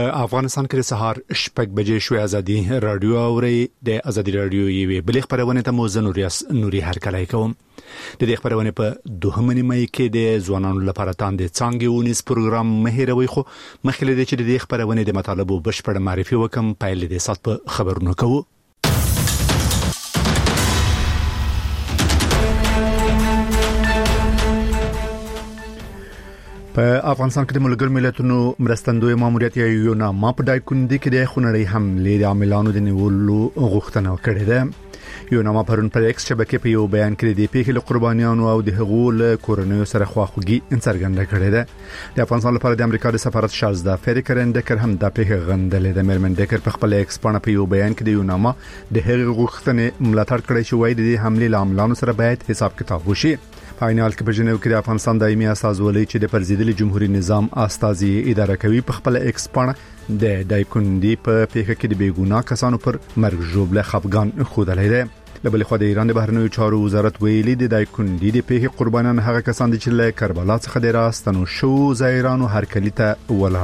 افغانستان کې سهار شپږ بجې شوې ازادي رادیو اوري د ازادي رادیو یوې بلې خبرونه ته موزه نوري هرکلای کوم د دې خبرونه په دوهمنی مې کې د ځوانانو لپاره تاندې څنګه ونیس پروګرام مهیروي خو مخکې د چې د خبرونه د مطالبه بشپړ معرفي وکم پایل د سات په خبرونه کوو په افغانستان کې د ملګرو ملتونو مرستندوی ماموریت یو نامه په دایکوندي کې د خونړۍ حملې د عاملانو د نیولو غوښتنه کړې ده یو نامه پرون پر ایکس شبکې په یو بیان کې د پیښې له قربانیانو او د هغو له کورنیو سره خواخوږي څرګنده کړې ده د افغانستان لپاره د امریکا د سفارت شازده فریکرن ډکر هم د پیښې غندلې ده مرمن ډکر په خپل ایکس باندې په یو بیان کې د یو نامه د هغې غوښتنې ملاتړ کړی شو وایي د حملې له عاملانو سره باید حساب کتاب وشي فاینال کې په جنیو کې د افغانستان دایمي استازولۍ چې د پرزیدلي جمهوریت نظام استازي اداره کوي په خپل ایکس باندې د دایکوندي په پیښه کې د بیګونا کسانو پر مرګ ژوبله خفګان خودلې ده لبل خو د ایران د بهرنیو چارو وزارت ویلي د دایکوندي د پیښې قربانیان هغه کسان دي چې له کربلا څخه د راستنو شو زایرانو هرکلی ته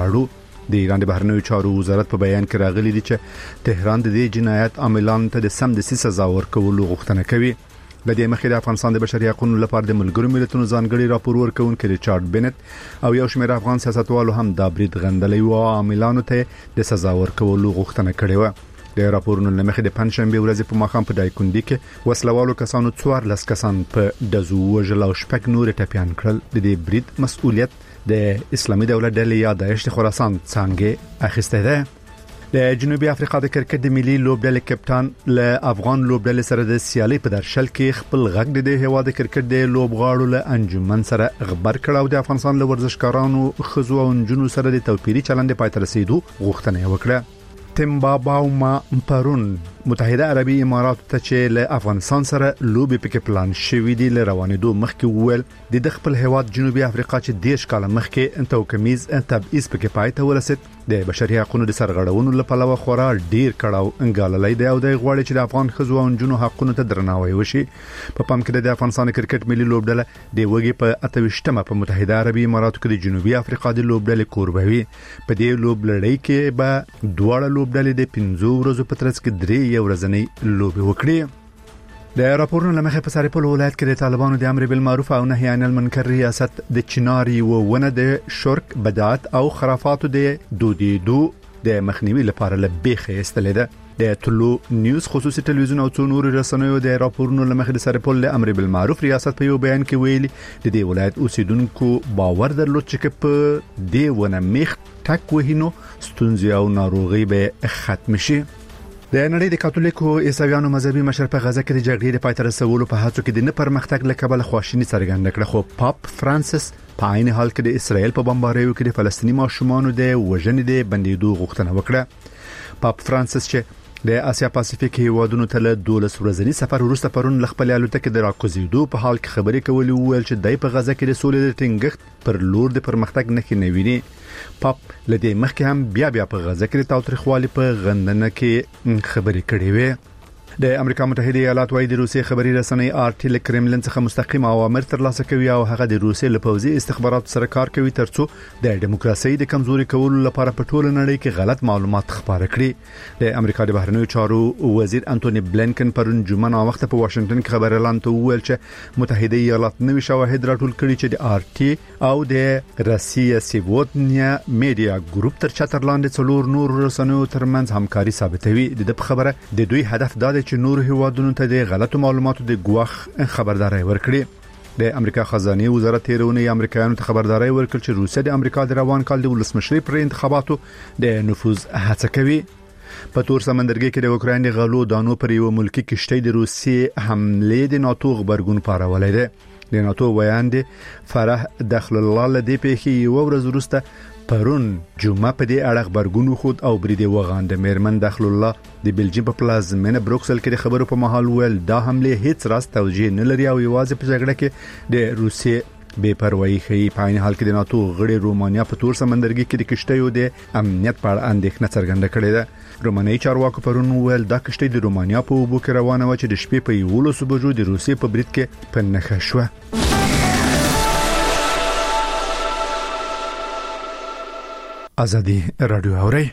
ولاړو د ایران د بهرنیو چارو وزارت په بیان کې راغلي دي چې تهران د دې جنایت عاملانو ته د سم د سزا ورکولو غوښتنه کوي لدې مخې د افغانستان د بشري حقوقو لپاره د ملګرو ملتونو ځانګړي راپور ورکونکي ریچارډ بنت او یو شمېر افغان سیاستوالو هم د برید غندلې او عاملانو ته د سزا ورکولو غوښتنه کړې و د راپورونو لمخې د پنځشنبه ورځ په ماښام په دایکوندي کې وسلوالو کسانو 14 کسان په دزو وژل او شپږ نور ټپيان کړل د دې برید مسؤلیت د اسلامي دولت ډلې یا داعش خراسان څنګه اخیسته ده د جنوبي افریقا د کرکټ د ملي لوبډلې کپټان له افغان لوبډلې سره د سیالي په درشل کې خپل غږ د هوا د کرکټ د لوبغاړو له انجمن سره خبر کړه او د افغانستان له ورزشکارانو خزو او جنونو سره د توپیري چلند پای ته رسیدو غوښتنه وکړه تیمباباوما پرون متحده عربی امارات ته چې له افغانستان سره لوبي پکې پلان شوې دي ل روانېدو مخکې وویل د خپل هواد جنوبي افریقا چې دیش کال مخکې توکمیز تبعیض پکې پای ته ورسید د بشري حقوقو د سرغړونو لپاره خورا ډیر کړهو انګاللې دی او د غواړي چې د افغان خزو او جنونو حقوقو ته درناوی وشي په پام کې د افغانستان کرکټ ملي لوبډله د وګي په 28مه په متحده عربی اماراتو کې د جنوبي افریقا د لوبډلې کوربوي په دې لوبلړۍ کې به دواړه لوبډلې د 15 ورځې په ترڅ کې درې ورځنۍ لوبي وکړي د راپورونو لمخې په سرپل ولایت کې د طالبانو د امر بالمعروف او نهي عن المنکر ریاست د چناري و ونه د شرک بدعت او خرافاتو د دودیدو د مخنیوي لپاره لبیخه استلې ده د طلوع نیوز خصوصي ټلویزیون او څو نور رسنیو د راپورونو لمخې د سرپل د امر بالمعروف ریاست په یو بیان کې ویلي د دې ولایت اوسیدونکو باور درلود چې په دې ونه میخ ټک وهینو ستونزې او ناروغي به ختم شي د نړۍ د کاتولیکو عیسویانو مذهبي مشر په غزه کې د جګړې د پای ته رسولو په هڅو کې د نه پرمختګ له کبله خواشیني څرګنده کړه خو پاپ فرانسیس په عین حال کې د اسرائیل په بمباریو کې د فلسطیني ماشومانو د وژنې د بندیدو غوښتنه وکړه پاپ فرانسیس چې د اسیا پاسفیک هیوادونو ته له 12 ورځنی سفر وروسته پرون خپل الوتکه د راکوزیدو په حال کې خبرې کولې ویل چې دای په غزه کې د سولې د ټینګښت پر لور د پرمختګ نه نویني پاپ لدې مخکې هم بیا په غزه کې د تاوتریخوالي په غندنه کې خبرې کړې وې د امریکا متحده ایالات وايي د روسي خبري رسنۍ آرټي له کرملین څخه مستقیم اوامر ترلاسه کوي او هغه د روسي له پوځي استخباراتو سره کار کوي ترڅو د دیموکراسي د کمزوري کولو لپاره په ټوله نړۍ کې غلط معلومات خپاره کړي د امریکا د بهرنیو چارو وزیر انټونی بلینکن پرون جمعه وخت په واشنگټن کې خبر اعلان ته وویل چې متحده ایالات نوي شواهد راټول کړي چې د آرټي او د روسیې سیوودنیا میډیا ګروپ تر چتر لاندې څلور نور رسنیو ترمنځ همکاري ثابتوي د خبره د دوی هدف دا چې نور هیوادونو ته د غلطو معلوماتو د ګواخ خبرداري ورکړي د امریکا خزانه وزارت تیرونه امریکایانو ته خبرداري ورکړ چې روسیه د امریکا د روان کال د ولسمشری پر انتخاباتو د نفوذ هڅه کوي په تور سمندرګي کې د اوکرين غلو دانو پر یو ملکی کشته د روسیې حمله د ناتو خبرګون پارولې ده د ناتو ویاند فرح دخل الله لدی په یو ورځ وروسته پرون جمعه په دې اړه خبرګون خود او بریدي وغاند مېرمن دخل الله د بلجیم په پلازمینه بروکسل کې د خبرو په محل ول دا حمله هیڅ راست توجیه نه لري او یوازې په جګړه کې د روسیې بے پروايي کوي په عین حال کې د ناتو غړي رومانیا په تور سمندرګي کې د کشتیو د امنیت په اړه اندېښنه څرګنده کړې ده رومانیایي چارواکو پرون ویل دا کشتۍ د رومانیا په اوبو کې روانه و چې د شپې په 11 بجو د روسیې په برید کې په نښه شوه. ازادي رادیو اوري.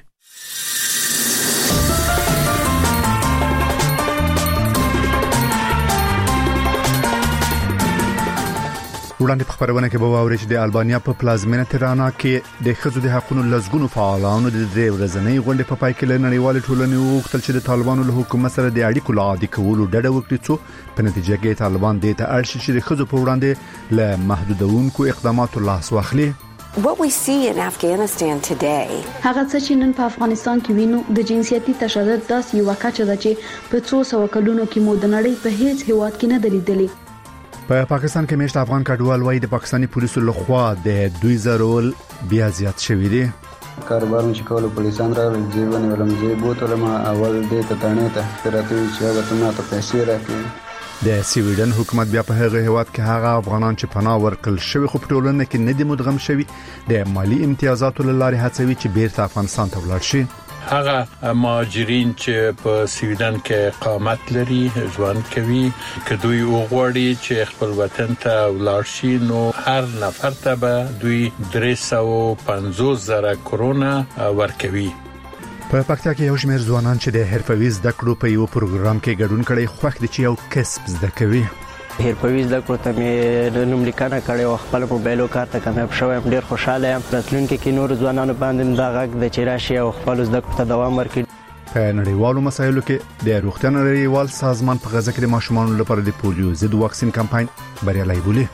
وړاندې په خبرونه کې به واوري چې د البانیا په پلازمینه تیرانا کې د ښځو د حقوقو لزګونو فعالانو د درې ورځنۍ غونډې په پای کې لنړیوال ټولنې وغوښتل چې د طالبانو له حکومت سره د اړیکو لعادي کولو ډډه وکړي څو په نتیجه کې طالبان د ته اړ شي چې د ښځو په وړاندې له محدودونکو اقداماتو لاس واخلي. What we see in Afghanistan today هغه څه چې نن په افغانستان کې وینو د جنسيتي تشدد داسې یو کچه ده چې په 200 کلونو کې مو د نړۍ په هیڅ هیواد کې نه دلیدلې. په پاکستان کې مشت افغان کډوال وای د پاکستاني پولیسو لخوا د 2000 بیا زیات شوی دی. کاروبار چې کول پولیسان را ځیبونه ولمزي بوتل ما اول دې ته تانه ته راته چې هغه ته ته پیسې راکړي. د سویډن حکومت بیا په هغه هیواد کې هغه افغانان چې پناه ورکړل شوی خو په ټولنه کې نه دي مدغم شوی د مالی امتیازاتو لاره هڅوي چې بیرته افغانستان ته ولاړ شي. هغه مهاجرین چې په سویډن کې اقامت لري ژوند کوي که دوی وغواړي چې خپل وطن ته ولاړ شي نو هر نفر ته به دوی 350,000 کرونا ورکوي. په پکتیا کې یو شمېر ځوانان چې د حرفوي زده کړو په یو پروګرام کې ګډون کړي خوښ دي چې یو کسب زده کوي. حرفوي زده کړو ته مې نوم لیکنه کړې او خپل موبایلو کار ته کامیاب شوم. ډېر خوشاله یم. راتلونکي کې نور ځوانانو باندې دا غږ د چیراشي او خپل زده کړو ته دوام ورکړي. په نړیوالو مسایلو کې د روغتیا نړیوال سازمان په غزه کې د ماشومانو لپاره د پولیو ضد واکسین کمپاین بریالي بولي.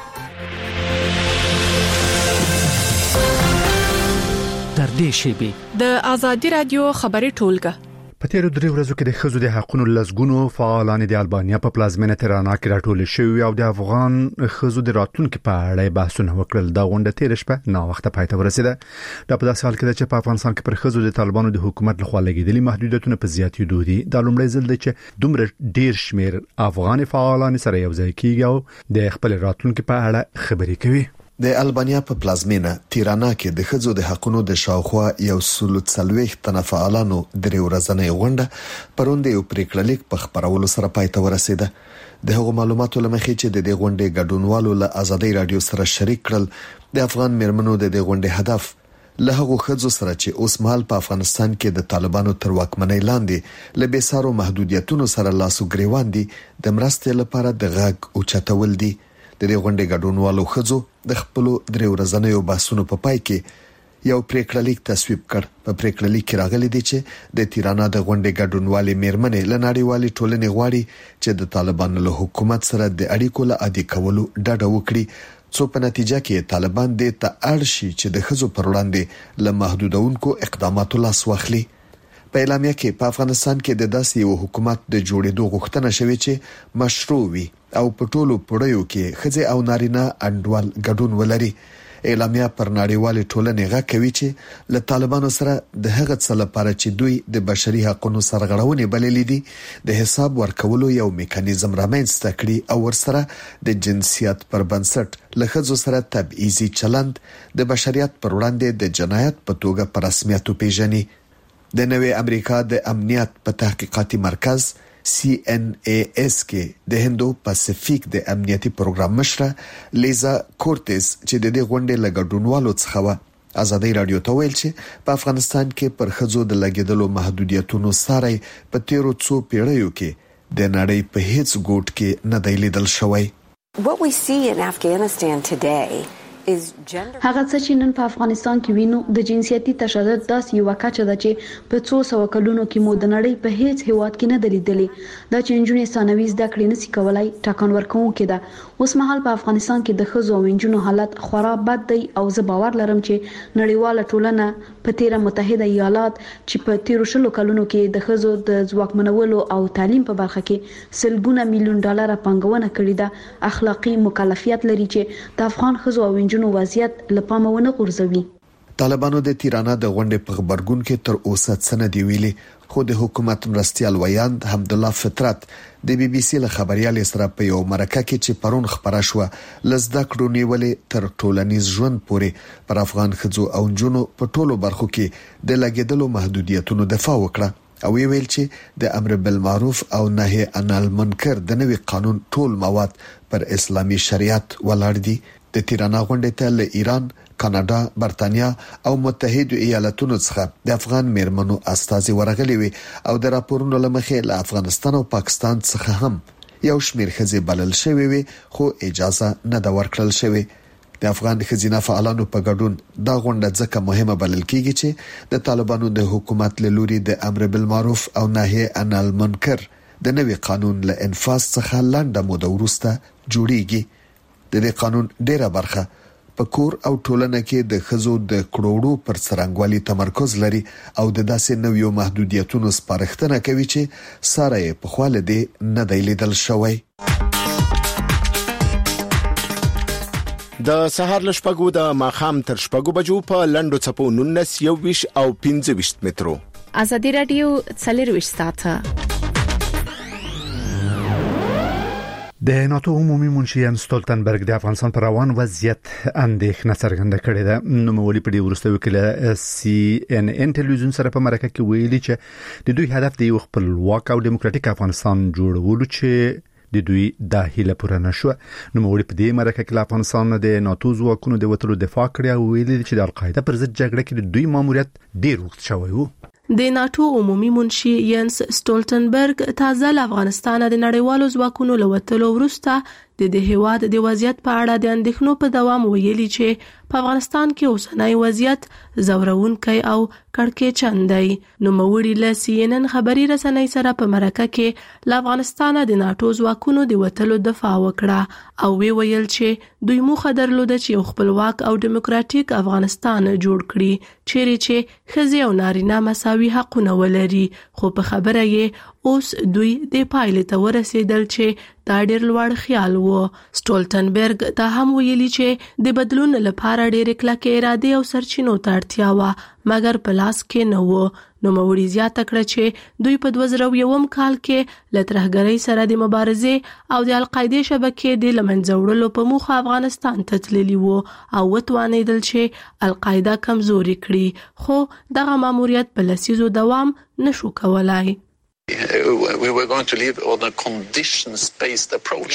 تر دې شی د ازادي رادیو خبري ټولګه په تیرو درې ورځو کې د ښځو د حقوقو لزګونو فعالان د البانیا په پلازمینه تیرانا کې راټول شوي او د افغان ښځو د راتلونکو په اړه بحثونه وکړل. دا غونډه تیر شپه نا وخت پای ته ورسیده. دا په داسې حال کې چې په افغانستان کې پر ښځو د طالبانو د حکومت لخوا لګیدلي محدودیتونه په زیاتېدو دي. دا لومړی ځل دی چې دومره ډیر شمیر افغان فعالان سره یو ځای کیږي او د خپل راتلونکو په اړه خبرې کوي. د البانیا په پلازمینه تیرانا کې د ښځو د حقوقو د شاوخوا 140 تنه فعالانو درې ورځنۍ غونډه پروند یو پریکړلیک په خبرولو سره پای ته ورسیده. د هغو معلوماتو لمخې چې د دې غونډې ګډونوالو له ازادي رادیو سره شریک کړل د افغان میرمنو د دې غونډې هدف له هغو ښځو سره چې اوس مهال په افغانستان کې د طالبانو تر واکمنۍ لاندې له بیسارو محدودیتونو سره لاسو ګریوان دي د مرستې لپاره د غږ او چتول دي. د دې غونډې ګډونوالو ښځو د خپل درې ورځنیو بحثونو په پای کې یو پریکړلیک تصویب کړ. په پریکړلیک کې راغلي دي چې د تیرانا د غونډې ګډونوالې میرمنې له نړیوالې ټولنې غواړي چې د طالبانو له حکومت سره د اړیکو له عادي کولو ډډه وکړي څو په نتیجه کې طالبان د ته اړ شي چې د ښځو پر وړاندې له محدودونکو اقداماتو لاس واخلي. په اعلامیه کې په افغانستان کې د داسې یو حکومت د جوړېدو غوښتنه شوې چې مشروع وي او په ټولو پړیو کې ښځې او نارینه انډول ګډون ولري. اعلامیه پر نړیوال ټولنې غږ کوي چې له طالبانو سره د هغه څه لپاره چې دوی د بشري حقوقو سرغړونې بللې دي د حساب ورکولو یو میکانیزم رامنځته کړي او ورسره د جنسیت پر بنسټ له ښځو سره تبعیضي چلند د بشریت پر وړاندې د جنایت په توګه په رسمیت پیژني. د نوې امریکا د امنیت په تحقیقاتي مرکز CNAS کې د هندو پاسفیک د امنیتي پروګرام مشره لیزا کورتز چې د دې غونډې لګډونوالو څخه ازادي رادیو ته ویل چې په افغانستان کې پر ښځو د لګیدلو محدودیتونو سره په تیرو څو پیړیو کې د نړۍ په هیڅ ګوټ کې نه دی لیدل شوی. What we see in Afghanistan today هغه څه چې نن په افغانستان کې وینو د جنسيتي تشدد داسې یو کچه ده چې په 200 کلونو کې مو د نړۍ په هیڅ هیواد کې نه دلیدلې. دا چې نجونې ثانوي زده کړې نشي کولای ټاکن ورکوونکې ده. اوس مهال په افغانستان کې د ښځو او نجونو حالت خورا بد دی او زه باور لرم چې نړیواله ټولنه په تیره متحده ایالات چې په تیرو 100 کلونو کې د ښځو د ځواکمنولو او تعلیم په برخه کې سلګونه میلیون ډالر پانګونه کړې ده اخلاقی مکلفیت لري چې د افغان ښځو او نجونو وضعیت لپاره ونه غورځوي. طالبانو د تیرانا د غونډې په خبرګون کې تر اوسه څه نه دی ویلي خو د حکومت مرستيال ویاند حمدالله فطرت د بي بي سي له خبريال سره په یو مرکه کې چې پرون خبره شو لزده کړو نیولې تر ټولنیز ژوند پورې پر افغان ښځو او نجونو په ټولو برخو کې د لګیدلو محدودیتونو دفاع وکړه او ویل چې د امر بالمعروف او نهي عن المنکر د نوي قانون ټول مواد پر اسلامي شریعت ولاړ دي. د تیرانا غونډې ته له ایران، کاناډا، برتانیا او متحده ایالاتونو څخه د افغان میرمنو استازي ورغلي وي او د راپورونو لمخې له افغانستان او پاکستان څخه هم یو شمېر ښځې بلل شوی وي خو اجازه نه دا ورکړل شوی. د افغان ښځینه فعالانو په ګډون دا غونډه ځکه مهمه بلل کیږي چې د طالبانو د حکومت له لوري د امر بالمعروف او نهي عن المنکر د نوي قانون له انفاذ څخه لنډه موده وروسته جوړیږي. د دې قانون ډیره برخه په کور او ټولنه کې د ښځو د کړوړو پر څرنګوالي تمرکز لري او د داسې نویو محدودیتونو سپارښتنه کوي چې ساره په خواله دي نه دی لیدل شوی. د سهار له شپږو د ماښام تر شپږو بجو په لندو چپو 19 او 25 مترو. ازادي رادیو 24 ساعته. د ناتو عمومي منشي یانس ستولتنبرګ د افغانستان پر روان وضعیت اندېښنه څرګنده کړې ده. نو مولي په دې ورسته وکیله CNN ټلویزیون سره په مرکه کې ویلي چې د دوی هدف دی خپلواک او دیموکراتیک افغانستان جوړول چې د دوی د هیله پوره نشو. نو مولي په دې مرکه کې افغانستان د ناتو ځواکونو د وټلو دفاع کړی او ویلي چې د القاعده پر ضد جګړه کې د دوی ماموریت ډیر وخت شوی وو. د ناتو عمومي منشي یانس ستولتنبرګ تازه افغانستان د نړیوالو ځواکونو لوتلو وروسته د هیواد د وضعیت په اړه د اندېښنو په دوام ویلي چې په افغانستان کې اوسنۍ وضعیت زورونکی او کړکېچن دی. نو موري له CNN خبري رسنۍ سره په مرکه کې له افغانستان د ناتو ځواکونو د وټلو دفاع وکړه او ویل چې دوی موخه درلوده چې خپلواک او دیموکراتیک افغانستان جوړ کړي چیرې چې ښځې او نارینه مساوي حقونه ولري. خو په خبره یې اوس دوی د پایلې ته ورسېدل چې دا ډېر لوړ خیال وو. ستولتنبرګ دا هم ویلي چې د بدلون لپاره ډېر کلک اراده او سرچینو ته اړتیا و مګر په لاس کې نه و. نو موري زیاته کړه چې دوی په 2001 کال کې له ترهګرۍ سره د مبارزې او د القاعده شبکې د لمنځه وړلو په موخه افغانستان ته تللی وو او وتوانیدل چې القاعده کمزوري کړي خو دغه ماموریت په لسیزو دوام نشو کولای. We were going to live on a conditions-based approach.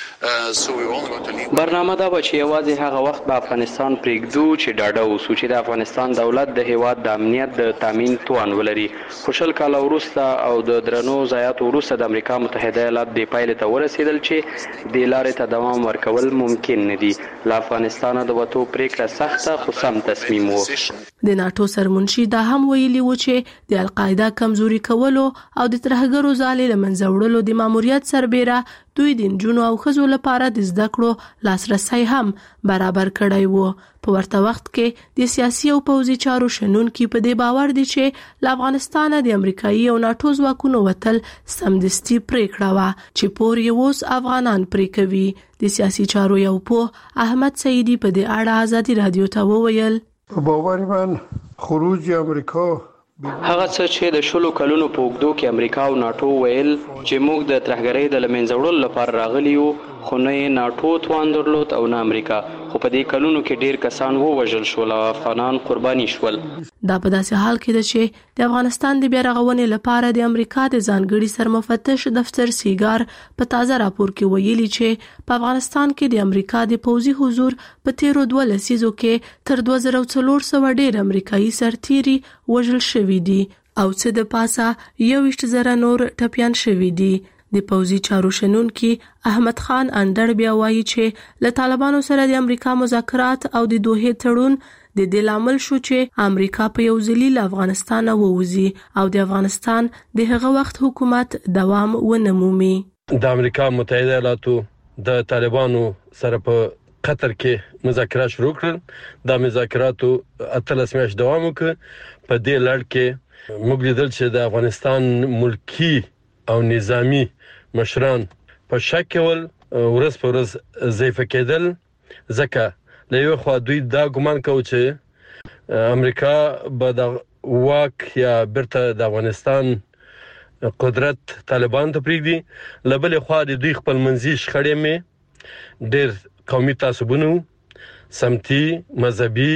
برنامه دا و چې یوازې هغه وخت په افغانستان پرېږدو چې ډاډه اوسو چې د افغانستان دولت د هیواد د امنیت د تامین توان ولري. خو شل کاله وروسته او د درنو ضایعاتو وروسته د امریکا متحده ایالات د پایلې ته ورسېدل چې د لارې ته دوام ورکول ممکن نه دي. له افغانستان د وټو پریکړه سخته خو سم تصمیم و. د ناتو سرمنشي دا هم ویلي و چې د القاعده کمزوري کولو او د ترهګرو ځالې لمنځه وړلو د ماموریت سربېره دوی د نجونو او ښځو لپاره د زده کړو لاسرسي هم برابر کړی وو. په ورته وخت کې د سیاسي او پوځي چارو شنونکي په دې باور دي چې له افغانستان د امریکایي او ناتو ځواکونو وتل سمدستي پریکړه و چې پورې اوس افغانان پرې کوي. د سیاسي چارو یو په احمد سعیدی په دې اړه ازادي رادیو ته وویل په باور من خروج امریکا هغه څه چې د شلو کلونو په اوږدو کې امریکا او ناتو ویل چې موږ د ترهګرۍ د لمنځه وړلو لپاره راغلي یو خو نه ناتو توان درلود او نه امریکا. خو په دې کلونو کې ډیر کسان ووژل شول او افغانان قرباني شول. دا په داسې حال کې ده چې د افغانستان د بیا رغونې لپاره د امریکا د ځانګړي سرمفتش دفتر سیګار په تازه راپور کې ویلي چې په افغانستان کې د امریکا د پوځي حضور په تیرو 2 لسیزو کې تر 2400 ډیر امریکایي سرتیري وژل شوي دي او څه د پاسه 21,000 نور ټپيان شوي دي. د پوځي چارو شنونکي احمد خان اندر بیا وایي چې له طالبانو سره د امریکا مذاکرات او د دوحې تړون د دې لامل شو چې امریکا په یو ځلی له افغانستان ووځي او د افغانستان د هغه وخت حکومت دوام ونمومي. د امریکا متحده ایالاتو د طالبانو سره په قطر کې مذاکرات شروع کړل. دا مذاکراتو 18 میاشتې دوام وکړ. په دې لړ کې موږ لیدل چې د افغانستان ملکی او نظامی مشران په شک ول ورځ په ورځ ضعیف کېدل. ځکه له یو خوا دوی دا ګمان کوي چې امریکا به د واک یا برته د افغانستان قدرت طالبان ته پریږدي. له بل خوا د دوی خپل منځي شخړې مې ډېر قومي تعصبونه سمتي مذهبي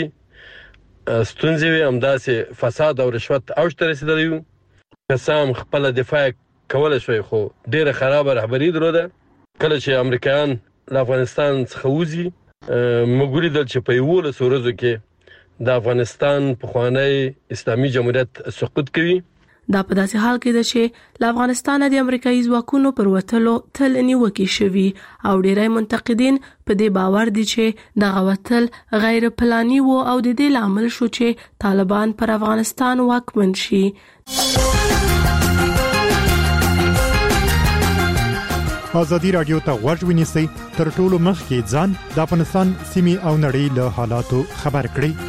ستونزې همداسې فساد او رشوت اوج ته رسیدلی وو. قسم خپل دفاع کولای شوی خو ډیره خراب رهبری درلوده. کله چې امریکایان له افغانستان څخه وځي مګوري د چپیول سورزو کې د افغانستان په خوانی اسلامي جمهوریت سقوط کوي. دا په داسې حال کې ده چې له افغانستان د امریکایي ځواکونو پر وتلو تل نیوکې شوي او ډیری منتقدین په دې باور دي چې دغه وتل غیر پلاني وو او د دې لامل شو چې طالبان پر افغانستان واکمن شي. ازادي رادیو ته غوږ ونیسئ تر ټولو مخکې ځان د افغانستان سیمې او نړۍ له حالاتو خبر کړئ.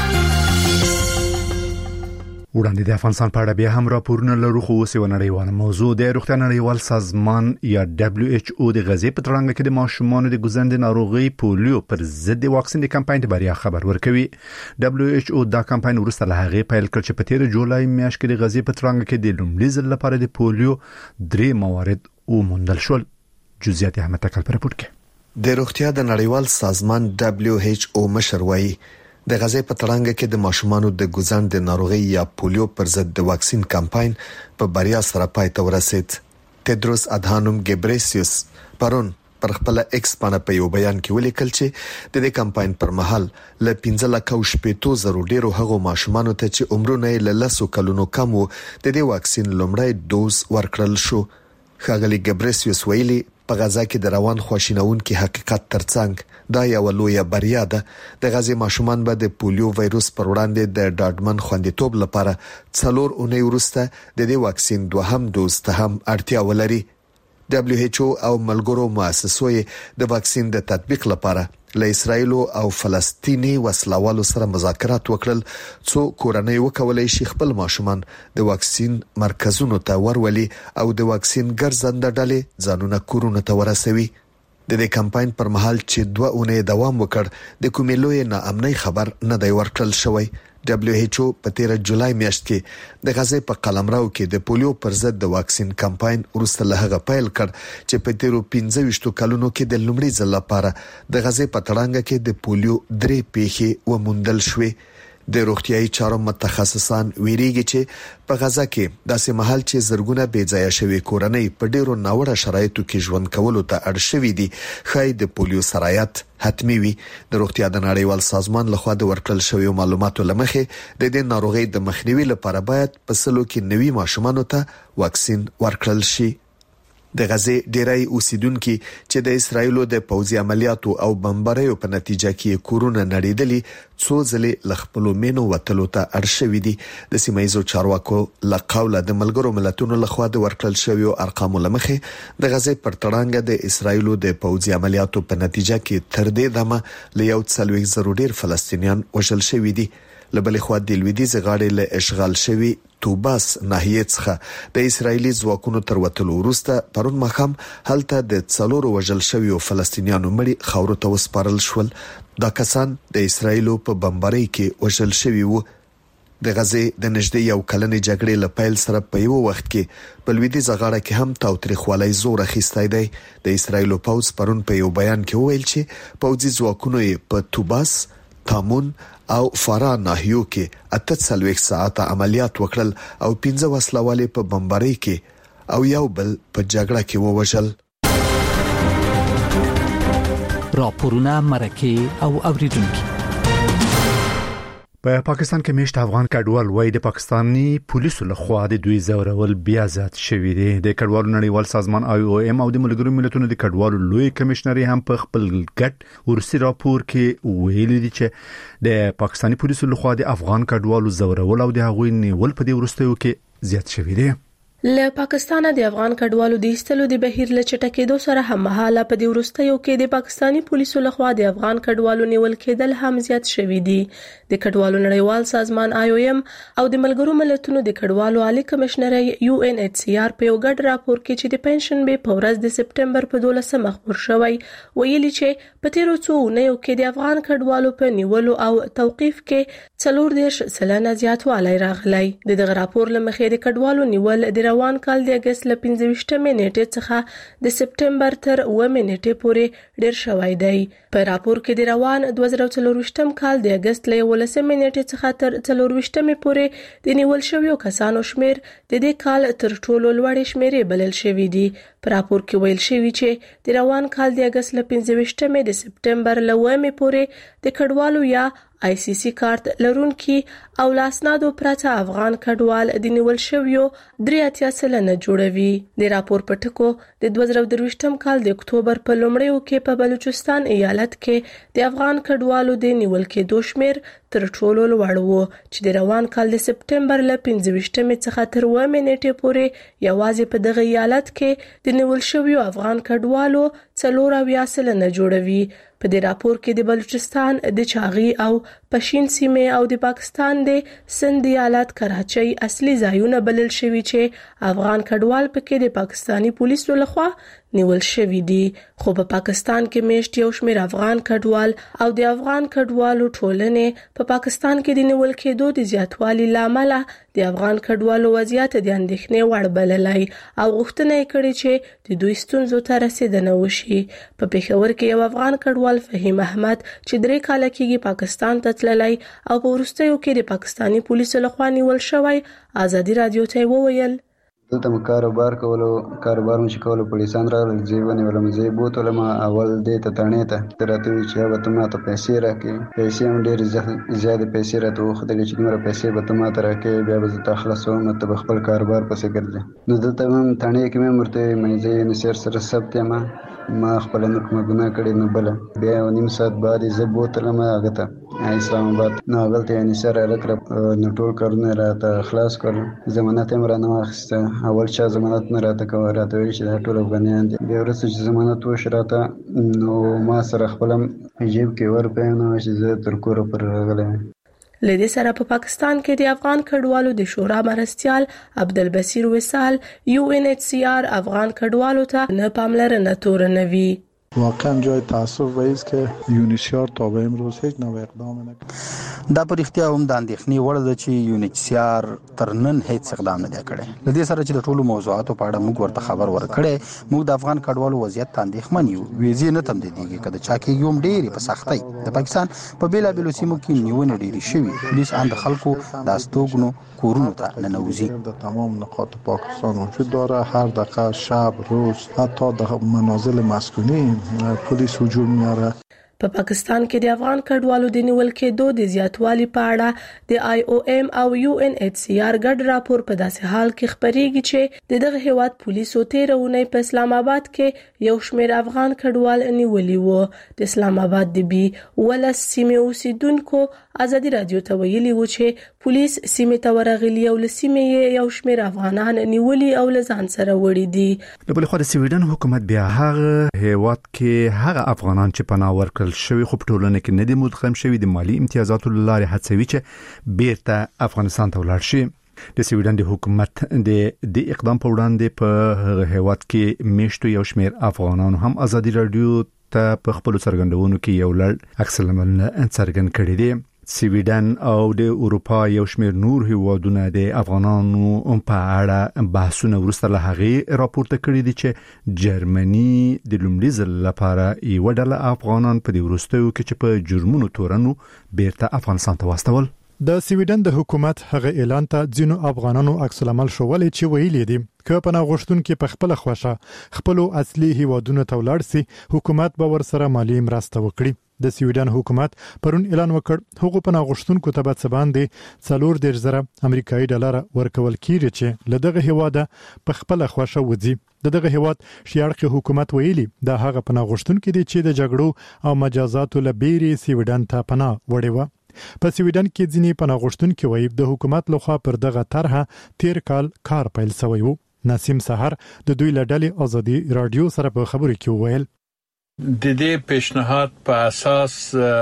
وړاندې د افغانستان په اړه بیا هم راپورونه لرو، خو اوس یو نړیواله موضوع د روغتیا نړیوال سازمان یا WHO د غزې په تړاو کې د ماشومانو د ګوزندې ناروغي پولیو پر ضد د واکسین د کمپاین د بریا خبر ورکوي. WHO دا کمپاین وروسته له هغه پیل کړ چې په 13 جولای میاشت کې د غزې په تړاو کې د لومړي ځل لپاره د پولیو 3 موارد وموندل شول. جزئیات احمد تکل پر راپور کې. د روغتیا د نړیوال سازمان WHO مشر وایي د غزې په تړاو کې د ماشومانو د ګوزند د ناروغي یا پولیو پر ضد د واکسین کمپاین په بریا سره پای ته ورسید. تدروس ادهانوم ګبریسیوس پرون پر خپل ایکس باندې په یو بیان کې ولیکل چې د دې کمپاین پر مهال ل 15,000 ډیرو هغو ماشومانو ته چې عمرونه له 10 کلونو کم وو د دې واکسین لومړی دوز ورکړل شو. ښاغلي ګبریسیوس ویلي په غزا کې د روان خواشینونکو حقیقت ترڅنګ دا یو لوی بریا ده. د غزې ماشومان به د پولیو وایروس پر وړاندې د ډاډمن خوندیتوب لپاره 4 اونۍ وروسته د دې واکسین دوهم دوز ته هم اړتیا ولري. WHO او ملګرو مؤسسو د واکسین د تطبیق لپاره له اسرایل او فلسطیني وسلوالو سره مذاکرات وکړل څو کورنۍ وکولای شي خپل ماشومان د واکسین مرکزونو ته ورولي او د واکسین ګرځنده ډلې ځانونه کورونه ته ورسوي. د دې کمپاین پر مهال چې 2 اونۍ دوام وکړ د کومې لوی ناامنۍ خبر نه دی ورکړل شوی. WHO په 13 جولای میاشت کې د غزې په قلمرو کې د پولیو پر ضد د واکسین کمپاین وروسته له هغه پیل کړ چې په 15 کلونو کې د لومړي ځل لپاره د غزې په تړاو کې د پولیو 3 پیښې وموندل شوې. د روغتيایي چارو متخصصان ویریږي چې په غزا کې داسې محل چې زرګونه بې ځای شوی کورنۍ په ډیرو ناوړه شرایطو کې ژوند کولو ته اړ شوي دي خای د پولیو سرایت حتمی وي. د روغتیا د نړیوال سازمان لخوا د ورکړل شوی معلوماتو لمخې د دې ناروغي د مخنیوي لپاره باید په سلو کې نوي ماشومانو ته واکسین ورکړل شي. د غزې ډیری اوسیدونکو چې د اسرایل د پوځي عملیاتو او بمباریو په نتیجه کې کورونه نړیدلې څو ځلې لخپلو مینو وتلو ته اړ شوي دي. د سیمایزو چارواکو لقوله د ملګرو ملتونو لخوا د ورکړل شوی ارقامو لمخې د غزې پر تړاو د اسرایل د پوځي عملیاتو په نتیجه کې تر دې دمه له 1,000 ډیر فلسطینیان وژل شوي دي. لبلې خو د لویدیز غاړې له اشغال شوی توباس ناحیه څخه د اسرایلی ځواکونو تر وتلو وروسته پرون مخام هلته د 4 وژل شوی فلسطینیانو مړي خاورو ته وسپارل شول. دا کسان د اسرایل په بمباری کې وژل شوی وو. د غزې د نږدې 1 کلنې جګړې له پیل سره په یو وخت کې په لویدیز غاړه کې هم تاوتریخوالی زور اخیستی دی. د اسرایل پوځ پرون په یو بیان کې وویل چې پوځي ځواکونو په توباس، تامون او فرا ناحیو کې 48 ساعته عملیات وکړل او 15 وسلوالې په بمباری کې او یو بل په جګړه کې ووژل. راپورونه مرکه او اوریدونکو. په پاکستان کې میشت افغان کډوال وای د پاکستانی پولیسو لخوا د دوی زورول بیا زیات شوی دی. د کډوالو نړیوال سازمان IOM او د ملګرو ملتونو د کډوالو لوی کمشنر هم په خپل ګډ ورسي راپور کې ویلي دي چې د پاکستانی پولیسو لخوا د افغان کډوالو زورول او د هغوی نیول په دې ورستیو کې زیات شوی دی. له پاکستان د افغان کډوالو د ایستلو د بهیر له چټکېدو سره هم مهاله په دې وروستیو کې د پاکستانی پولیسو لخوا د افغان کډوالو نیول کېدل هم زیات شوي دي. د کډوالو نړیوال سازمان IOM او د ملګرو ملتونو د کډوالو عالی کمشنر UNHCR په یو ګډ راپور کې چې د پنشنبې په ورځ د سپټمبر په 12 خبر شوی ویلي چې په تیرو څو اونیو کې د افغان کډوالو په نیولو او توقيف کې 40% زیاتوالی راغلی. د دغه راپور له مخې د کډوالو نیول د روان کال د اگست له 15مې نیټې څخه د سپټمبر تر 9مې نیټې پورې ډیر شوی دی. په راپور کې د روان 2024 کال د اگست له 11مې نیټې څخه تر 24مې پورې د نیول شویو کسانو شمیر د دې کال تر ټولو لوړ شمیرې بلل شوی دی. په راپور کې ویل شوی چې د روان کال د اگست له 15مې د سپټمبر له 9مې پورې د کډوالو یا ICC کارت لرونکي او لاسنادو پرته افغان کډوال د نیول شویو 83% جوړوي. د راپور په ټکو د 2023 کال د اکتوبر په لومړیو کې په بلوچستان ایالت کې د افغان کډوالو د نیول کېدو شمیر تر ټولو لوړ و چې د روان کال د سپټمبر له 15مې څخه تر 9مې نیټې پورې یوازې په دغه ایالت کې د نیول شویو افغان کډوالو 84% جوړوي. په دې راپور کې د بلوچستان د چاغي او پشین سیمه او د پاکستان د سند ایالت کراچۍ اصلي ځایونه بلل شوی چې افغان کډوال پکې د پاکستانی پولیسو لخوا نیول شوی دي. خو په پاکستان کې میشت یو شمېر افغان کډوال او د افغان کډوالو ټولنې په پاکستان کې د نیول کېدو د زیاتوالي لامل د افغان کډوالو وضعیت د اندېښنې وړ بللای او غوښتنه یې کړې چې د دوی ستونزو ته رسیدنه وشي. په پېښور کې یو افغان کډوال فهیم احمد چې 3 کال کېږي پاکستان ته تللی او په وروستیو کې د پاکستانی پولیسو لخوا نیول شوی ازادي رادیو ته وویل دلته مو کاروبار مو چې کولو پولیسان راغلل زه ونیولم زه بوتلم اول دې ته تڼۍ ته راته ویل چې هغه ته ماته پیسې راکړې پیسې هم ډېرې زیاتې پیسې راته وښودلې چې دومره پیسې به ته ماته راکړې بیا به زه تا خلاصوم ته به خپل کاروبار پسې ګرځې. نو دلته هم تڼۍ کې مې ورته ویل زه یونیسیر سره ثبت یم ما خپله نه کومه ګناه کړې نه بله. بیا 1.5 ساعت بعد زه بوتلم هغه ته اسلام آباد نو هغلته یونیسیر راکړه نو ټول کارونه راته خلاص کړل ضمانت یې هم رانه واخیسته. اول چا ضمانت نه راته کوه راته ویل چې دا ټول افغانیان دي. بیا وروسته چې ضمانت وشو راته نو ما سره خپل جیب کې ورپېنه چې زه تر کوره پورې راغلی یم. لدې سره په پاکستان کې د افغان کډوالو د شورا مرستیال عبدالبصیر وصال UNHCR افغان کډوالو ته نه پاملرنه تورنوي. واقعا جای تاسف وایست که یونیسیار تا به امروز هیچ نوع اقدام نکرد. دا پر اختیار هم د اندېښنې وړ ده چې یونیسیار تر نن هیڅ اقدام نه دی کړی. لدې سره چې د ټولو موضوعاتو په اړه موږ ورته خبر ورکړی موږ د افغان کډوالو وضعیت ته اندېښمن یو. ویزې نه تمدیدېږي که د چا کېږي هم ډېرې په سختۍ. د پاکستان په بېلابېلو سیمو کې نیونې ډېرې شوي. پولیس ان د خلکو د استوګنو کورونو ته ننوځي. در تمام نقاط پاکستان وجود داره. هر دقیقه شب روز حتی در منازل مسکونی پولیس هجوم میاره. په پاکستان کې د افغان کډوالو د نیول کېدو د زیاتوالي په اړه د IOM او UNHCR ګډ راپور په داسې حال کې خبرېږي چې د دغه هیواد پولیسو 13 اونۍ په اسلام آباد کې یو شمېر افغان کډوال نیولي وو. د اسلام آباد د بي ولس سیمې اوسیدونکو ازادي رادیو ته ویلي وو چې پولیس سیمې ته ورغلي او له سیمې یو شمېر افغانان نیولي او له ځان سره وړي دي. په بل خو د سویډن حکومت بیا هغه هیواد کې هغه افغانان چې پناه ورکړل شوی خو په ټولنه کې نه دي مدغم شوی د مالی امتیازاتو لارې هڅوي چې بیرته افغانستان ته ولاړ شي. د سویډن د حکومت د اقدام په وړاندې په هیواد کې میشتو یو شمېر افغانانو هم ازادي رادیو ته په خپل څرګندونو کې یو لړ عکس العملونه څرګند کړي دي. سویډن او د اروپا یو شمېر نور هیوادونه د افغانانو په اړه بحثونه ورسته له هغه راپورته کړي دي چې جرمني د لومړي ځل لپاره یو ډله افغانان په دې وروستیو کې چې په جرمونو تورنو بیرته افغانستان ته واستول. د سویډن د حکومت هغه اعلان ته ځینو افغانانو عکس العمل شولې چې ویلي دي که پناه غوښتونکي په خپل خوښه خپل اصلي هیوادونو ته ولاړ سي حکومت به ورسره مالی مرسته وکړي. د سویډن حکومت پرون اعلان وکړ هغه پناه غوښتونکو ته به څه باندې 4,000 امریکایي ډالر ورکول کیږي چې لدغه هیواده په خپل خوښه وځي. دغه هیواد شیارقي حکومت ویلي دا هغه پناه غوښتونکي دي چې د جګړو او مجازاتو لبيري سویډن ته پناه وړي و. په سویډن کې ځینې پناه غوښتونکي وایي د حکومت لخوا پر دغه طرحه 13 کال کار پیل شوی و. نسیم سحر د دوی لړلې ازادي رادیو سره په خبرو کې وویل د دې پیشنهاد په اساس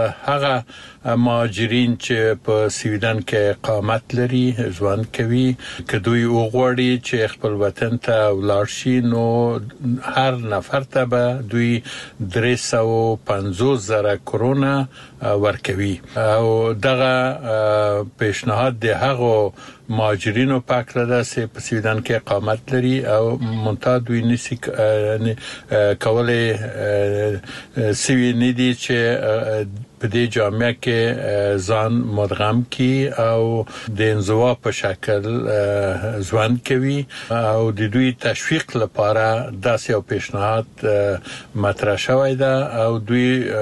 هغه مهاجرین چې په سویډن کې اقامت لري ژوند کوي که دوی وغواړي چې خپل وطن ته ولاړ شي نو هر نفر ته به دوی 350,000 کرونه ورکوي او دغه پیشنهاد د هغو مهاجرینو پاکله ده چې په سویډن کې اقامت لري او منتدوی نسی کولای سوي ندي چې په دې جامعه کې ځان مدغم کی او د انزوا په شکل ځوان کوي او د دوی تشویق لپاره داسې یو پیشنهاد مطرح شوی ده او دوی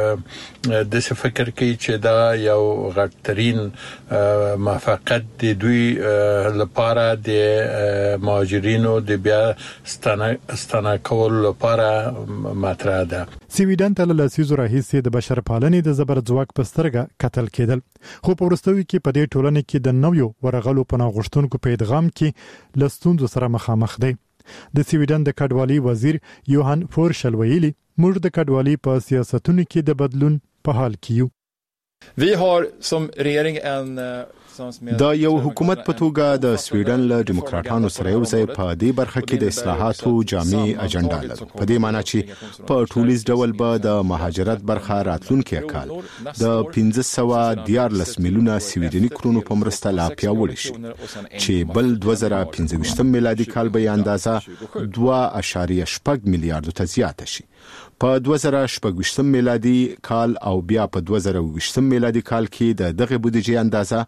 د څه فکر کوي چې دا یو غټرین موافقت د دوی لپاره د مهاجرینو د بیا ستانه کول لپاره مطرح ده. سویډن ته له لسیزو راهیسې د بشر پالنې د زبر ځواک په سترګه قتل کېدل خو په وروستیو کې په دې ټولنه کې د نویو ورغلو پناه غوښتونکو په ادغام کې له ستونزو سره مخامخ دی. د سویډن د کډوالۍ وزیر یوهان فورشل ویلي موږ د کډوالۍ په سیاستونو کې د بدلون په حال کې یو. Vi har som regering en دا یو حکومت په توګه د سویډن له ډیموکراټانو سره یو ځای په دې برخه کې د اصلاحاتو جامع اجنډا لري. په دې معنی چې په ټولیز ډول به د مهاجرت برخه راتلونکي کال د 1514 میلیونه سویډني کرونو په مرسته لا پیاوړی شي چې بل 2015 میلادي کال به اندازه 2.8 میلیارډ ته زیاته شي. په 2016 میلادي کال او بیا په 2020 میلادي کال کې د دغه بودیجې اندازه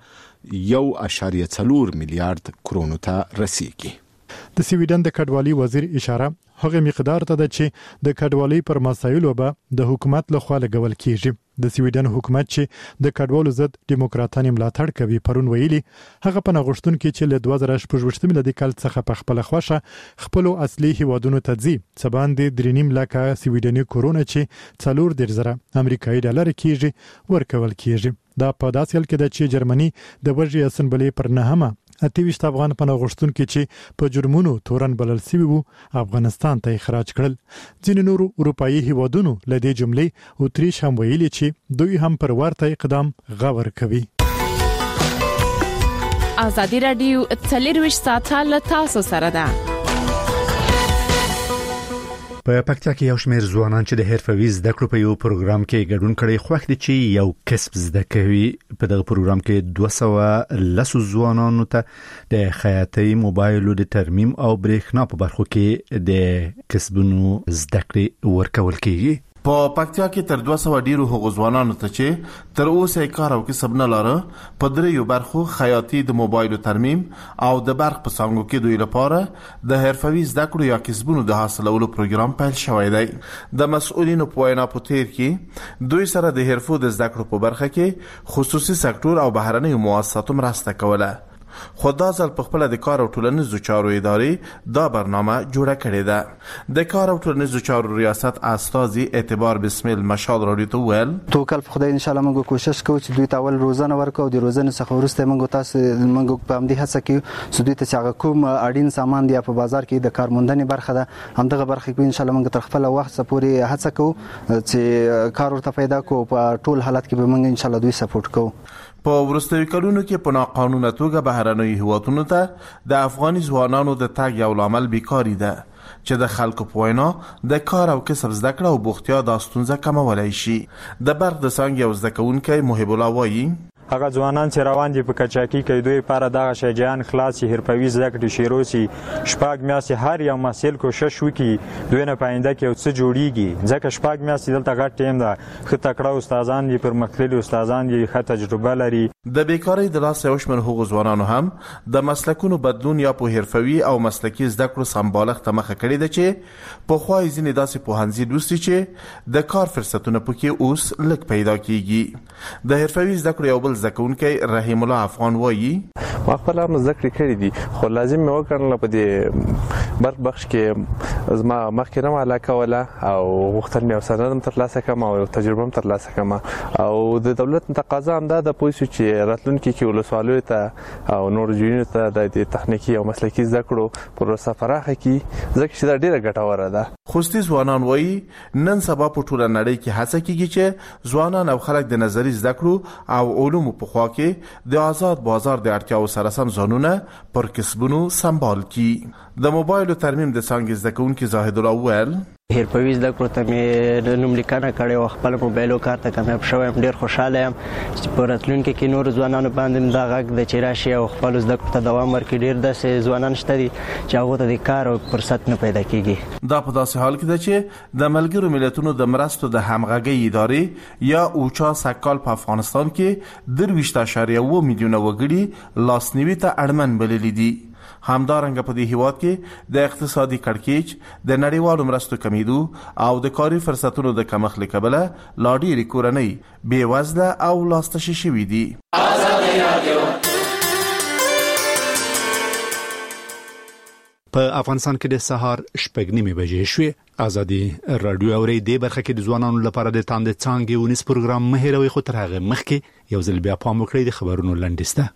1.4 میلیارډ کرونو ته رسیږي. د سویډن د کډوالۍ وزیر اشاره هغه مقدار ته ده چې د کډوالۍ پر مسایلو به د حکومت لخوا لګول کیږي. د سویډن حکومت چې د کډوالو ضد ډیموکراټانو ملاتړ کوي پرون ویلي هغه پناه غوښتونکي چې له 2018 میلادي کال څخه په خپل خوښه خپل اصلي هیوادونو ته ځي سباندې 3.5 لک سویډني کرونه چې 4.0 امریکایي ډالر کیږي ورکول کیږي. دا په داسې حال کې ده چې جرمني د وژې اسمبلی پر 9 28 افغان پناه غوښتونکي چې په جرمونو تورن بلل شوي وو افغانستان ته اخراج کړل. ځینې نورو اروپאי هیوادونو له دې جملې اتریش هم ویلي چې دوی هم پر ورته اقدام غور کوي. ازادي رادیو 24 ساعته له تاسو سره ده. په پکتیا کې یو شمېر ځوانان چې د حرفوي زده کړو په یو پروګرام کې ګډون کړي خوښ دي چې یو کسب زده کوي. په دغه پروګرام کې 210 ځوانانو ته د خیاطۍ موبایلو د ترمیم او برېښنا په برخو کې د کسبونو زده کړې ورکول کیږي. په پکتیا کې تر 200 ډیرو هغو ځوانانو ته چې تر اوسه کار او کسب نه لاره په دریو برخو خیاطۍ د موبایلو ترمیم او د برق په څانګو کې دوی لپاره د حرفوي زده کړو یا کسبونو د حاصلولو پروګرام پیل شوی دی. د مسؤلینو په وینا په تیر کې دوی سره د حرفو د زده کړو په برخه کې خصوصي سکتور او بهرنیو مؤسساتو مرسته کوله. خو دا ځل په خپل د کار او ټولنیزو چارو ادارې دا برنامه جوړه کړې ده. د کار او ټولنیزو چارو ریاست استاذي اعتبار بسمل مشال رادیو ته ویل توکل په خدای ان شاء الله موږ کوشش کوو چې دوی ته ول روزانه ورکو د روزانه څخه ورسته موږ په همدې هڅه کې چې دوی ته څنګه کوم اړین سامان دی په بازار کې د کارموندنې برخه ده همدغه برخه کې ان شاء الله موږ تر خپل وخت پورې هڅه کوو چې کار ورته پیدا کوو. په ټول حالت کې به موږ ان شاء الله دوی سپورټ کوو. په ورستوي کلونو کې په ناقانونه توګه بهرنۍ هیوادونو ته د افغاني ځوانانو د تګ یو لامل بیکاری ده چې د خلکو په وینا د کار او کسب زده کړه او بوختیا د ستونزه کمولای شي. د برق د څانګې یو زده کوونکی محب الله وایي هغه ځوانان چې روان دي په کچاکی کې دوی لپاره دغه شجاعان خلاص حرفوي زده کړې شروع شي. شپږ میاشتې هر یو مسایل کوشش وکړي دوی نه پاینده کې څه جوړیږي ځکه شپږ میاشتې دلته غټ ټیم ده. ښه تکړه استادان دي پرمختللي استادان دي ښه تجربه لري. د بیکاری د لاس یو شمېر هغو ځوانانو هم د مسلکونو بدلون یا په حرفوي او مسلکي زده کړو سمبالښت ته مخه کړې ده چې پخوا یې ځینې داسې پوهنځي لوستي چې د کار فرصتونه پکې اوس لږ پیدا کیږي. د حرفوي زده کړو یو بل زده کوونکی رحیم الله افغان وایي ما خپل هم زده کړې کړې دي خو لازم مې وکړل په دې برق بخش کې زما مخکې نه علاقه ولا او غوښتل مې او سند ترلاسه کړم او تجربه هم ترلاسه کړم او د دولت تقاضا هم ده پوه چې راتلونکي کې ولسوالیو ته او نور جوړینو ته د تخنیکی او مسلکي زده کړو پروسه پراخه کړي ځکه چې دا ډیره ګټوره ده. خوستي ځوانان وایي نن سبا په ټوله نړۍ کې هڅه کیږي چې ځوانان او خلک د نظری زده کړو او علومو په خوا کې د آزاد بازار د اړتیاو سره سم ځانونه پر کسبونو سمبال کړي. د موبایلو ترمیم د څانګې زده کوونکي زاهد الله ویل هیرپوي زده کړو ته مې نوم لیکنه کړې او خپل موبایلو کار ته کامیاب شوم. ډېر خوشاله یم چې په راتلونکي کې نور ځوانانو باندې دا غږ د چې راشي او خپل زده کړو ته دوام ورکړي. ډېر داسې ځوانان شته دي چې هغه ته د کار او فرصت نه پیدا کیږي. دا په داسې حال کې ده چې د ملګرو ملتونو د مرستو د همغږۍ ادارې یا اوچا سکال په افغانستان کې 23.1 میلیونه وګړي لاسنیوي ته اړمن بللي دي. همدارنګه په دې هیواد کې د اقتصادي کړکېچ، د نړیوالو مرستو کمیدو او د کاري فرصتونو د کمښت له کبله لا ډېرې کورنۍ بې وزله او لاستشي شوي دي. په افغانستان کې د سهار 8:30 بجې شوې. ازادي رادیو اوري د برخه کې د ځوانانو لپاره د تاند څنګه ونیس پروګرام مهیروي خو تر هغه مخکې یو ځل بیا پام وکړئ د خبرونو لنډیسته.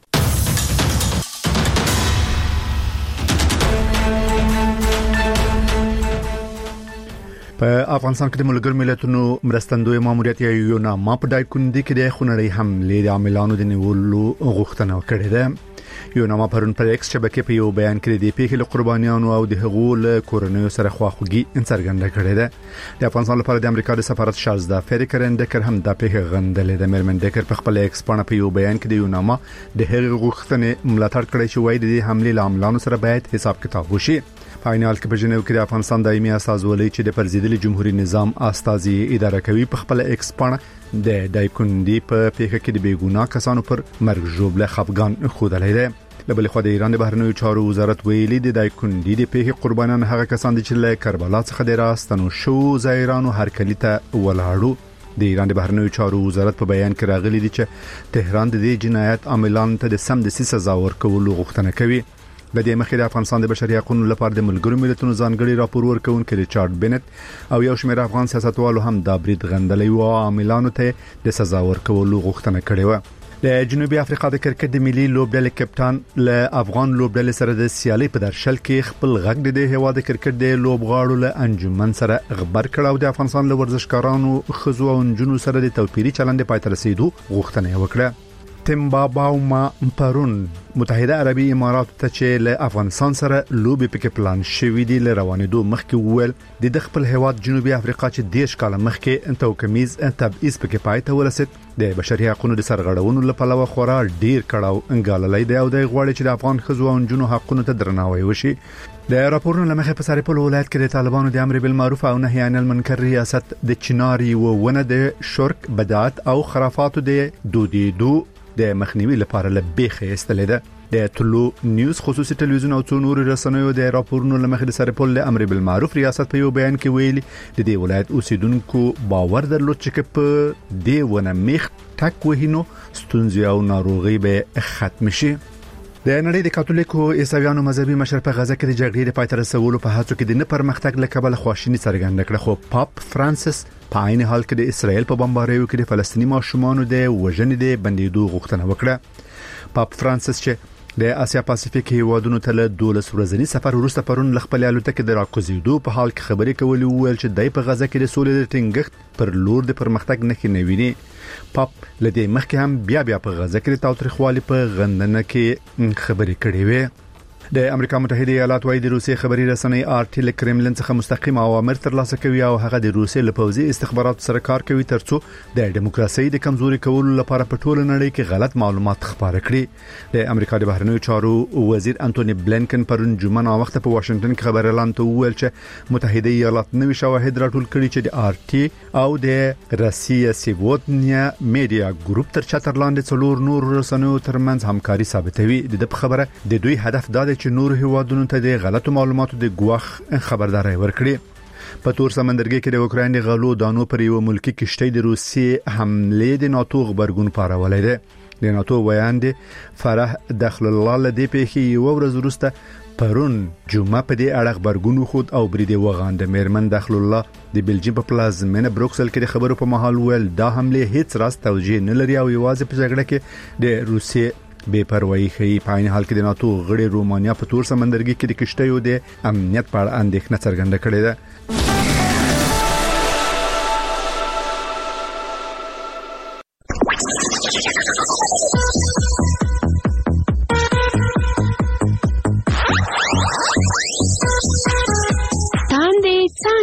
په افغانستان کې د ملګرو ملتونو مرستندوی ماموریت یو نامه په دایکوندي کې د خونړۍ حملې د عاملانو د نیولو غوښتنه کړې ده. یو نامه پرون پر ایکس شبکې په یو بیان کې د پیښې له قربانیانو او د هغو له کورنیو سره خواخوږي څرګنده کړې ده. د افغانستان لپاره د امریکا د سفارت شازده فریکرندکر هم د پیښې غندلې ده. مېرمندکر په خپل ایکس باندې په یو بیان کې د یو نامه د هغې غوښتنې ملاتړ کړی چې وایي د حملې له عاملانو سره باید حساب کتاب وشي. په عین حال کې په جنیو کې د افغانستان دایمي استازولۍ چې د پرزیدلي جمهوریت نظام استازي اداره کوي په خپل ایکس باندې د دایکوندي په پیښه کې د بیګونا کسانو پر مرګ ژوبله خفګان خودلې ده. له بل خوا د ایران د بهرنیو چارو وزارت ویلي د دایکوندي د پیښې قربانیان هغه کسان دي چې له کربلا څخه د راستنو شو زایرانو هرکلی ته ولاړو. د ایران د بهرنیو چارو وزارت په بیان کې راغلي دي چې تهران د دې جنایت عاملانو ته د سمدستي سزا ورکولو غوښتنه کوي. د دې مخې د افغانستان د بشري حقوقو لپاره د ملګرو ملتونو ځانګړي راپور ورکونکي ریچارډ بنت او یو شمېر افغان سیاستوالو هم د برید غندلې او عاملانو ته د سزا ورکولو غوښتنه کړې و. د جنوبي افریقا د کرکټ د ملي لوبډلې کپټان له افغان لوبډلې سره د سیالي په درشل کې خپل غږ د هوا د کرکټ د لوبغاړو له انجمن سره خبر کړ او د افغانستان له ورزشکارانو خزو او نجونو سره د توپیري چلند پای ته رسیدو غوښتنه وکړه. تمباباوما پرون متحده عربي امارات ته چې له افغانستان سره لوبي پکې پلان شوې دي له روانېدو مخکې وویل د خپل هیواد جنوبي افریقا چې 10 کال مخکې توکمیز تبعیض پکې پای ته ورسید د بشري حقوقو د سرغړونو لپاره خورا ډیر کړهو انګاللې دی او د غوړي چې د افغان خزو او نجونو حقوقو ته درناوی وشي. د راپورونو لمخې په سرپل ولایت کې د طالبانو د امر بالمعروف او نهي عن المنکر ریاست د چناري ونه د شرک بدعت او خرافاتو د دودیدو د مخنیوي لپاره لبیخه استلې ده. د طلوع نیوز خصوصي ټلویزیون او څو نور رسنیو د راپورونو لمخې د سرپل له امر بالمعروف ریاست په یو بیان کې ویلي د دې ولایت اوسیدونکو باور درلود چې په دې ونه میخ ټک وهینو ستونزې او ناروغي به ختم شي. د نړۍ د کاتولیکو عیسویانو مذهبي مشر په غزه کې د جګړې د پای ته رسولو په هڅو کې د نه پرمختګ له کبله خواشیني څرګنده کړه. خو پاپ فرانسیس په عین حال کې د اسرائیل په بمباریو کې د فلسطینی ماشومانو د وژنې د بندیدو غوښتنه وکړه. پاپ فرانسیس چې د اسیا پاسفیک هیوادونو ته له 12 ورځنی سفر وروسته پرون خپل الوتکه د راکوزیدو په حال کې خبرې کولې وویل چې دای په غزه کې د سولې د ټینګښت پر لور د پرمختګ نه ویني. پاپ لدې مخکې هم بیا په غزه کې د تاوتریخوالي په غندنه کې خبرې کړې وې. د امریکا متحده ایالات وايي د روسي خبري رسنۍ آرټي له کرملین څخه مستقیم اوامر ترلاسه کوي او هغه د روسي له پوځي استخباراتو سره کار کوي ترڅو د دیموکراسي د کمزوري کولو لپاره په ټوله نړۍ کې غلط معلومات خپاره کړي. د امریکا د بهرنیو چارو وزیر انټونی بلینکن پرون جمعه نا وخت په واشنگټن کې خبر اعلان ته وویل چې متحده ایالات نوي شواهد راټول کړي چې د آرټي او د روسیې سیوودنیا میډیا ګروپ تر چتر لاندې څلور نور رسنیو ترمنځ همکاري ثابتوي. د خبره د دوی هدف دا چې نور هیوادونو ته د غلطو معلوماتو د ګواخ خبرداري ورکړي. په تور سمندرګي کې د اوکراین د غلو دانو پر یو ملکی کشتۍ د روسي حملې د ناتو خبرګون پارولې ده. د ناتو ویاند فرح دخل الله لدی په یو ورځ وروسته پرون جمعه په دې اړه خبرګون خود او بریده وغاند. مېرمن دخل الله د بلجیم په پلازمینه بروکسل کې د خبرو په محل ویل دا حمله هیڅ راست توجیه نه لري او یوازې په جګړه کې د روسي بے پروايي کوي. په عین حال کې د ناتو غړي رومانیا په تور سمندرګي کې د کشتیو د امنیت په اړه اندېښنه څرګنده کړې ده.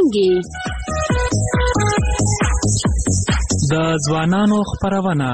راتلونکي د ځوانانو خبرونه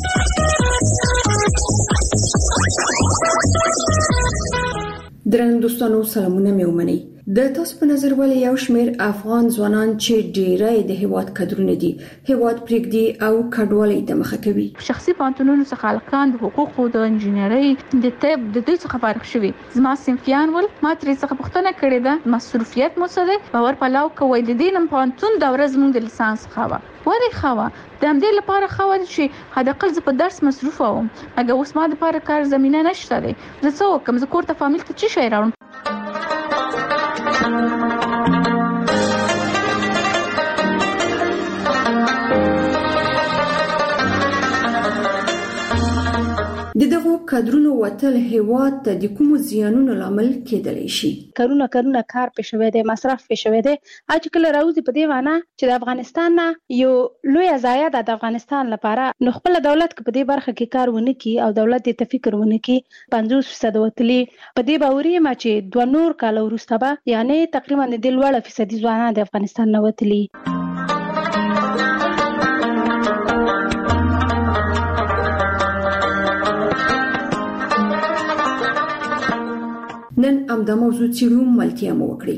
درنو دوستانو سلامونه مې ومني د تاسو په نظر ولې یو شمېر افغان ځوانان چې ډېری د هیواد قدرونه دي هیواد پرېږدي او کډوالۍ ته مخه کوي شخصي پانتونونو څخه خلکان د حقوقو د انجینرۍ د طب د دې څخه فارغ شوي زما صنفیان ول ما ترې څخه پوښتنه کړې ده مصروفیت مو څه دی باور پلاو کوي د دې نن پانتون د ورځ موږ د لیسانس خوا وری خوا د همدې لپاره خو چې حد اقل زه په درس مصروف وم اګه اوس ما د لپاره کار زمينه نشته دی زه څه وکم زه کور ته فامیل ته چی شي راوړم دغه کډرونو وتل هیواد ته د کوم زیانونو لامل کېدلی شي کارونه کار پېښوي دي مصرف پېښوي دي اج کله راوځي په دی وانه چې د افغانستان یو لوی ځای د افغانستان لپاره نو خپل دولت په دې برخه کې کار ونه کی او دولت دې فکر ونه کی 50% وتلی په دې باوري ما چې 2 نور کال وروسته به یعنی تقریبا د 10% ځوانان د افغانستان نه وتلی نن امدا موضوع څیړو ملتیا مو وکړي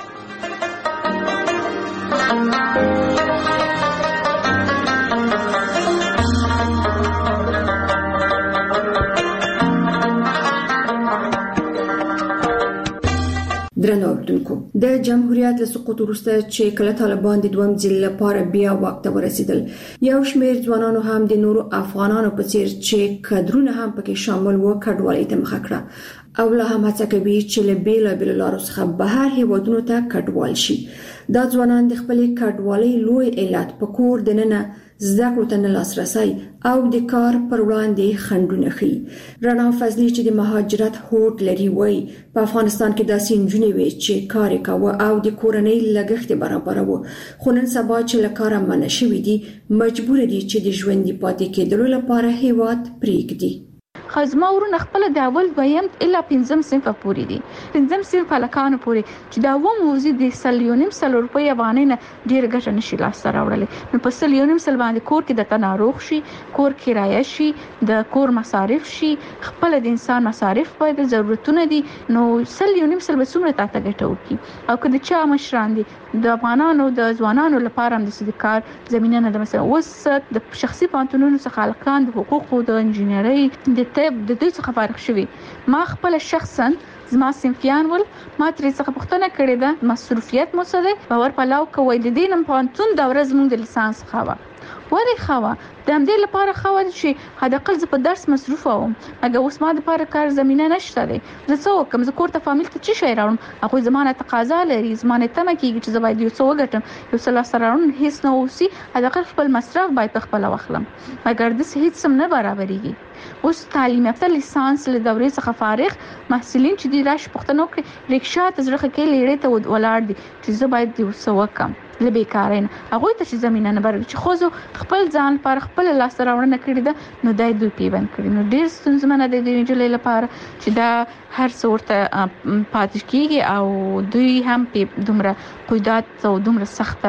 درنو اوریدونکو د جمهوریت له سقوط وروسته چې کله طالبان د دویم ځل لپاره بیا واک ته ورسېدل یو شمېر ځوانانو هم د نورو افغانانو په څیر چې کډرونه هم پکې شامل و کډوالۍ ته مخه کړه او لا هم هڅه کوي چې له بیلابیلو لارو څخه بهر هیوادونو ته کډوال شي دا ځوانان د خپلې کډوالۍ لوی علت په کور دننه زده کړو ته نه لاسرسي او د کار پر وړاندې خنډونه خي رڼا فضلي چې د مهاجرت هوډ لري وای په افغانستان کې داسې نجونې وي چې کار کوي او د کورنۍ لګښت برابروي خو نن سبا چې لکاره منع شوي دي مجبور دي چې د ژوند پاتې کېدلو لپاره هیواد پرېږدي خزما ورونه خپل د اول دویم الا 5 صنف پوری دي 5 صنف هلکانو پوری چې دا و موزي د سلیونیم سل روپۍ افغانۍ نه ډیر ګټه نشي لاس راوړل نو په سلیونیم سل باندې کور کې د تناروغ شي کور کرایه شي د کور مصارف شي خپل د انسان مصارف په د ضرورتونه دي نو سلیونیم سل به څومره تاسو ګټه وکي او کله چې مشران دي د افغانانو د ځوانانو لپاره هم د صدکار زمينه نه د مثلا وس د شخصي پانتونونو څخه خلکان د حقوقو د انجینرۍ د طب د دې څخه فارغ شوي ما خپل شخصا زما صنفیان ول ما ترې څخه پوښتنه کړې ده مصروفیت مو څه دی باور پلاو کوي د دې نن پانتون د ورځ موږ د لیسانس خوا وری خوا د همدې لپاره خو چې حد اقل زه په درس مصروف وم اګه اوس ما د لپاره کار زمينه نشته دی زه څه وکم زه کور ته فامیل ته چی شي راوړم هغه زمانه تقاضا لري زمانه تمه کیږي چې زه باید یو څه وګټم یو څه لاسته راوړم هیڅ نه اوسي حد اقل خپل مصرف باید خپل واخلم اگر د هیڅ سم نه برابرېږي اوس تعلیم یافته لیسانس له دورې څخه فارغ محصلین چې د راش پښتنو کې ریکشا تزرخه کې لري ته ولاړ دي چې زه باید یو څه وکم لبیکارین هغه ته چې زمينه نه برابر چې خوځو خپل ځان پر خپل لاس راوړنه کړی ده نو دای دوی پیوند کړی نو ډیر ستونزمنه ده د جلې لپاره چې دا هر څورته پاتې کیږي او دوی هم په دومره قیودات او دومره سخته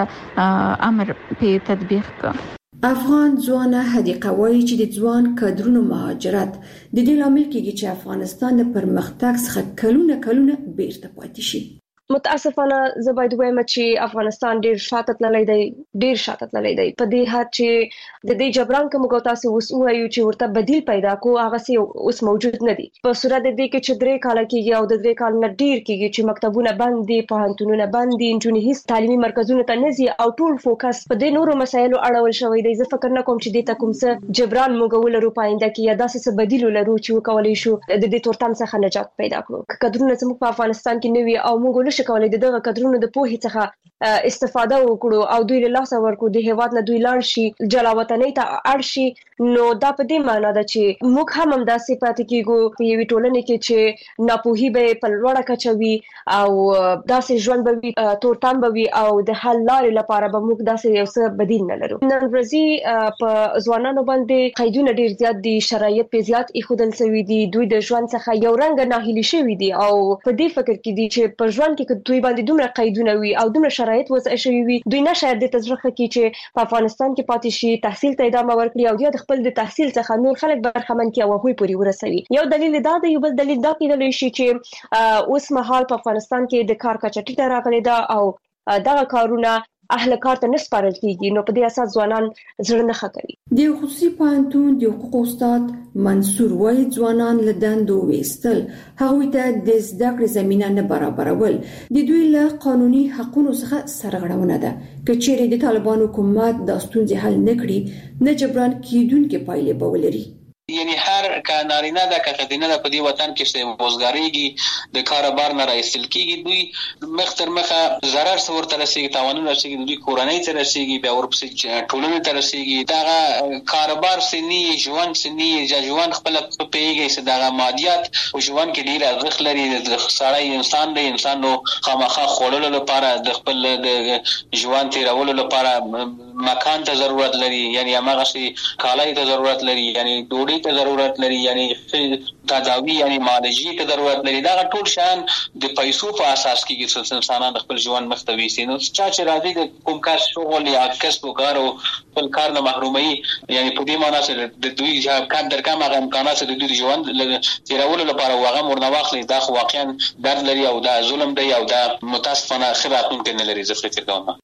امر په تطبیق کوي افغان ځوانه هدیقه وایي چې د ځوان کډرونو مهاجرت د دې لامل کېږي چې افغانستان د پرمختګ څخه کلونه بیرته پاتې شي متاسفانه زه باید وایم چې افغانستان ډیر شاته تللی دی په دې حد چې د دې جبران کوم تاسو وایو چې ورته بدیل پیدا کو هغه سي اوس موجود نه دي په صورت دې کې چې 3 کال کېږي او د 3 کال نه ډیر کېږي چې مکتبونه بند دي پوهنتونونه بند دي جنونی هیڅ تعلیمي مرکزونه ته نه ځي او ټول فوکس په دې نورو مسایلو اړول شوی دی زه فکر نه کوم چې دې ته کوم څه جبران موږ ولرو پاینده کې یا داسې څه بدیل ولرو چې وکولای شو د دې تورتم څخه نجات پیدا کړو کډرونه زموږ په افغانستان کې نوي او موږ شکولای دغه کډرونو د پوهې څخه استفاده وکړو او دوی له لاسه ورکو د هیواد نه دوی لاړ شي جلاوطنۍ ته اړ شي نو دا په دې معنی ده چې موږ هم داسې پاتې کیږو په یوې ټولنې کې چې ناپوهي به په لوړه کچه وي او داسې ژوند به وي تورتم به وي او د حل لارې لپاره به موږ داسې یو څه بدیل نه لرو نن ورځې په ځوانانو باندې قیدونه ډیر زیات دي شرایط په زیات ایښودل شوي دي دوی د ژوند څخه یو رنګ ناهیلي شوي دي او په دې فکر کې دي چې په ژوند کې دوی باندې دومره قیدونه وي او دومره شرایط وضع شوي وي دوی نه شاید د تجربه کې چې په افغانستان کې پاتې شي تحصیل ته ادامه ورکړي او د خپل د تحصیل څخه نور خلک برخمن کړي او هغوی پورې ورسوي. یو دلیل دا دی، یو بل دلیل دا کېدلی شي چې اوس مهال په افغانستان کې د کار کچه ټیټه راغلې ده او دغه کارونه اهل کار ته نسپارل کیږي، نو په دې اساس ځوانان زړه نه ښه کوي. د خصوصي پوهنتون د حقوقو استاد منصور وای ځوانان له دندو ویستل هغوی ته د زده کړې زمينه نه برابرول د دوی له قانوني حقوقو څخه سرغړونه ده. کچېرې د طالبانو حکومت د ستونزې حل نکړي نه جبران کیدونکې پایلې به ولري. یعنی هر کا نارینه د کخدینه د پدی وطن کې چې روزګاریږي د کاروبار نه راځل کیږي دوی مختر مخه ضرر سور تر رسیدي تاوانونه رسیدي دوی کورنۍ ته رسیدي بیا ورپسې ټولنې ته رسیدي دا کاروبار سني ژوند سني ژوند خپل پیږي چې دا مادیات او ژوند کې ډیر ارزښت لري د سړی انسان دی انسان نو خامخا خوللو لپاره د خپل د ژوند تیرولو لپاره مکان ته ضرورت لري یعنی هغه شي کالای ته ضرورت لري یعنی ډوډۍ ته ضرورت لري یعنی تداوی یعنی معالجې ته ضرورت لري دا ټول شان د پیسو په اساس کې چې انسانان خپل ژوند مختوي سي نو چې راځي د کوم کار شغل یا کسب او کار او خپل کار نه محرومي یعنی په دې معنی چې د دوی کار در کوم هغه امکانات د دوی ژوند تیرولو لپاره واغه مرنه واخلي دا خو واقعا درد لري او دا ظلم دی او دا متاسفانه خبراتون کې نه لري زه فکر کوم.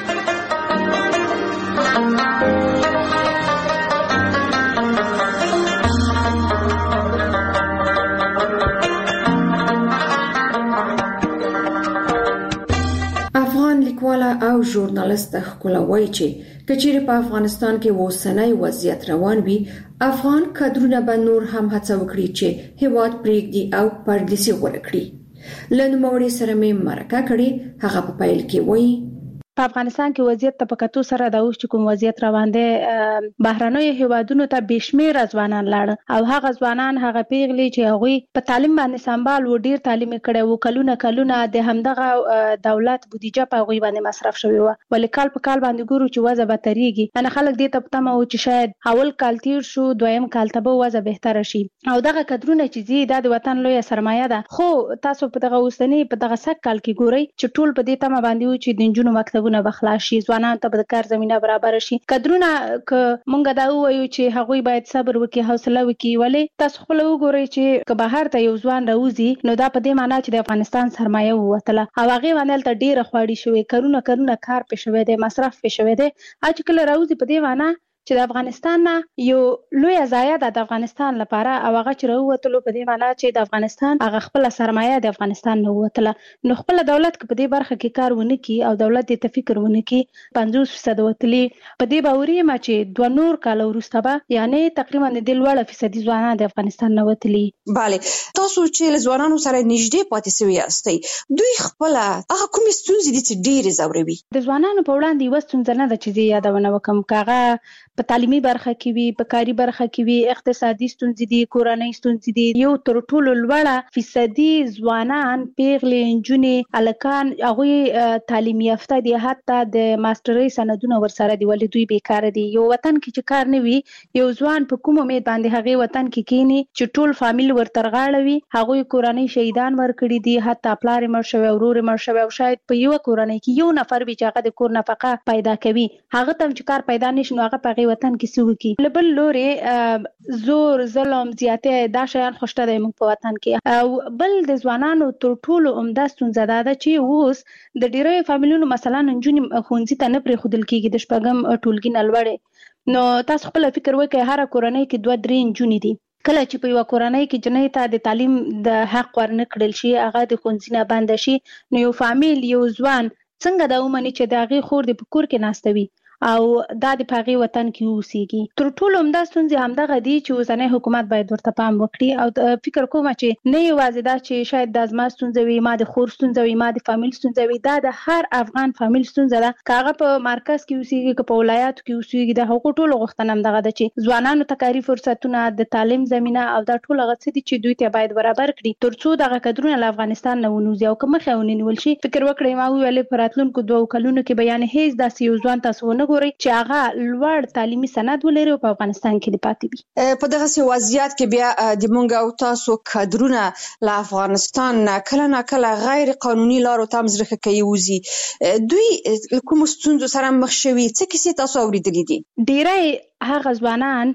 لیکواله او ژورنالیست ښکلا وایي چې کچېرې په افغانستان کې اوسنی وضعیت روان وي افغان کادرونه به نور هم هڅه وکړي چې هیواد پرېږدي او پردیسي غوره کړي. له نوموړي سره مې مرکه کړې هغه په پیل کې وایي په افغانستان کې وضعیت ته په کتو سره د اوس چې کوم وضعیت روان دی بهرنیو هیوادونو ته بشمیره ځوانان لاړ او هغه ځوانان هغه پیغلي چې هغه په تعلیم باندې سمبال و ډیر تعلیم کړي وو کلونه د همدغه دولت بودیجه په غوي باندې مصرف شوی و ولې کال په کال باندې ګورو چې وضع به تریږي انا خلک دې ته پتمه و چې شاید اول کال تیر شو دویم کال ته به وضع بهتر شي او دغه کډرونه چې زی د وطن لوی سرمایه ده خو تاسو په دغه اوسنی په دغه سک کال کې ګورئ چې ټول په دې تمه باندې و چې د جنونو مکتب نه بخلا شي ځوانان ته د کار زمينه برابر شي کډرونه ک مونږ دا وایو چې هغوی باید صبر وکړي حوصله وکړي ولې تاسو خپل وګورئ چې که بهر ته یو ځوان راوځي نو دا په دې معنی چې د افغانستان سرمایه ووتله او هغه باندې ته ډیره خواړی شوی کارونه کار پې شوی دی مصرف پې شوی دی اج کله راوځي په دې معنی چې د افغانستان نه یو لوی ضایع د افغانستان لپاره او هغه چې راووتلو په دې معنی چې د افغانستان هغه خپل سرمایه د افغانستان نه ووتله نو خپل دولت په دې برخه کې کار ونه کی او دولت دې فکر ونه کی 50% وتلی په دې باوري ما چې 2 نور کال وروسته به یعنی تقریبا د لوړ فیصدي ځوانان د افغانستان نه وتلی. bale تاسو چې ځوانانو سره نږدې پاتې شوی یاستئ دوی خپل هغه کوم ستونزې دي چې ډېر زوري د ځوانانو په وړاندې وستون نه د چې یادونه وکم کاغه په تعلیمي برخه کې وي په کاري برخه کې وي اقتصادي ستونزې دي کورنۍ ستونزې دي یو تر ټولو لوړه فیصدي ځوانان پیغلې انجونې الکان هغه تعلیم یافته دي حتی د ماسترۍ سندونه ورسره دي ولې دوی بیکاره دي یو وطن کې چې کار نه وي یو ځوان په کوم امید باندې هغه وطن کې کینی چې ټول فامیل ورترغاړوي هغه کورنۍ شهیدان ورکړي دي حتی پلار مړ شوی ورور مړ شوی او شاید په یو کورنۍ کې یو نفر به چې هغه د کور نفقه پیدا کوي هغه تم چې کار پیدا نشي نو هغه په وطن کې سوکي لبل لوري زور ظلم زیاته دا شیان خوشته دی موږ په وطن کې او بل د ځوانانو تر ټولو عمده ستونزه ده چې اوس د ډیرو فامیلونو مثلا نجونې خونځي ته نه پرې خودل کېږي د شپږم ټولګي نه لوړې نو تاسو خپل فکر وکړئ هر کورنۍ کې 2-3 نجونې دي کله چې په یو کورنۍ کې جنې ته د تعلیم د حق ورنه کړل شي هغه د خونځي نه بند شي نو یو فامیل یو ځوان څنګه دا ومني چې د هغه خور د پکور کې ناستوي او دا د پاغي وطن کې اوسېږي تر ټولو عمده ستونزې همدغه دي چې اوسنۍ حکومت باید ورته پام وکړي او فکر کوم چې نه یوازې دا چې شاید د ازما ستونزې وي ما د خور ستونزې وي ما د فامیل ستونزې وي دا د هر افغان فامیل ستونزه ده کاغه په مرکز کې اوسېږي که په ولایاتو کې اوسېږي د حقوقو ټولو غوښتنه همدغه ده چې ځوانانو ته کاري فرصتونه د تعلیم زمينه او دا ټول هغه څه دي چې دوی ته باید برابر کړي ترڅو دغه کډرونه له افغانستان نه ونوځي او کوم خاوني نیول شي فکر وکړئ ما ویلې پراتلونکو 2 کلونو کې بیان هیڅ داسې یو ځوان تاسو نه ونه ګوري چې هغه لوړ تعلیمي سند ولري او په افغانستان کې پاتې وي. په دغه وضعیت کې بیا د مونږ او تاسو کادرونه له افغانستان کله نه کله غیر قانوني لارو ته مزرخه کوي وزي. دوی کوم ستونزو سره مخ شوي څه کیسې تاسو اوریدلې دي؟ ډیری هغه ځوانان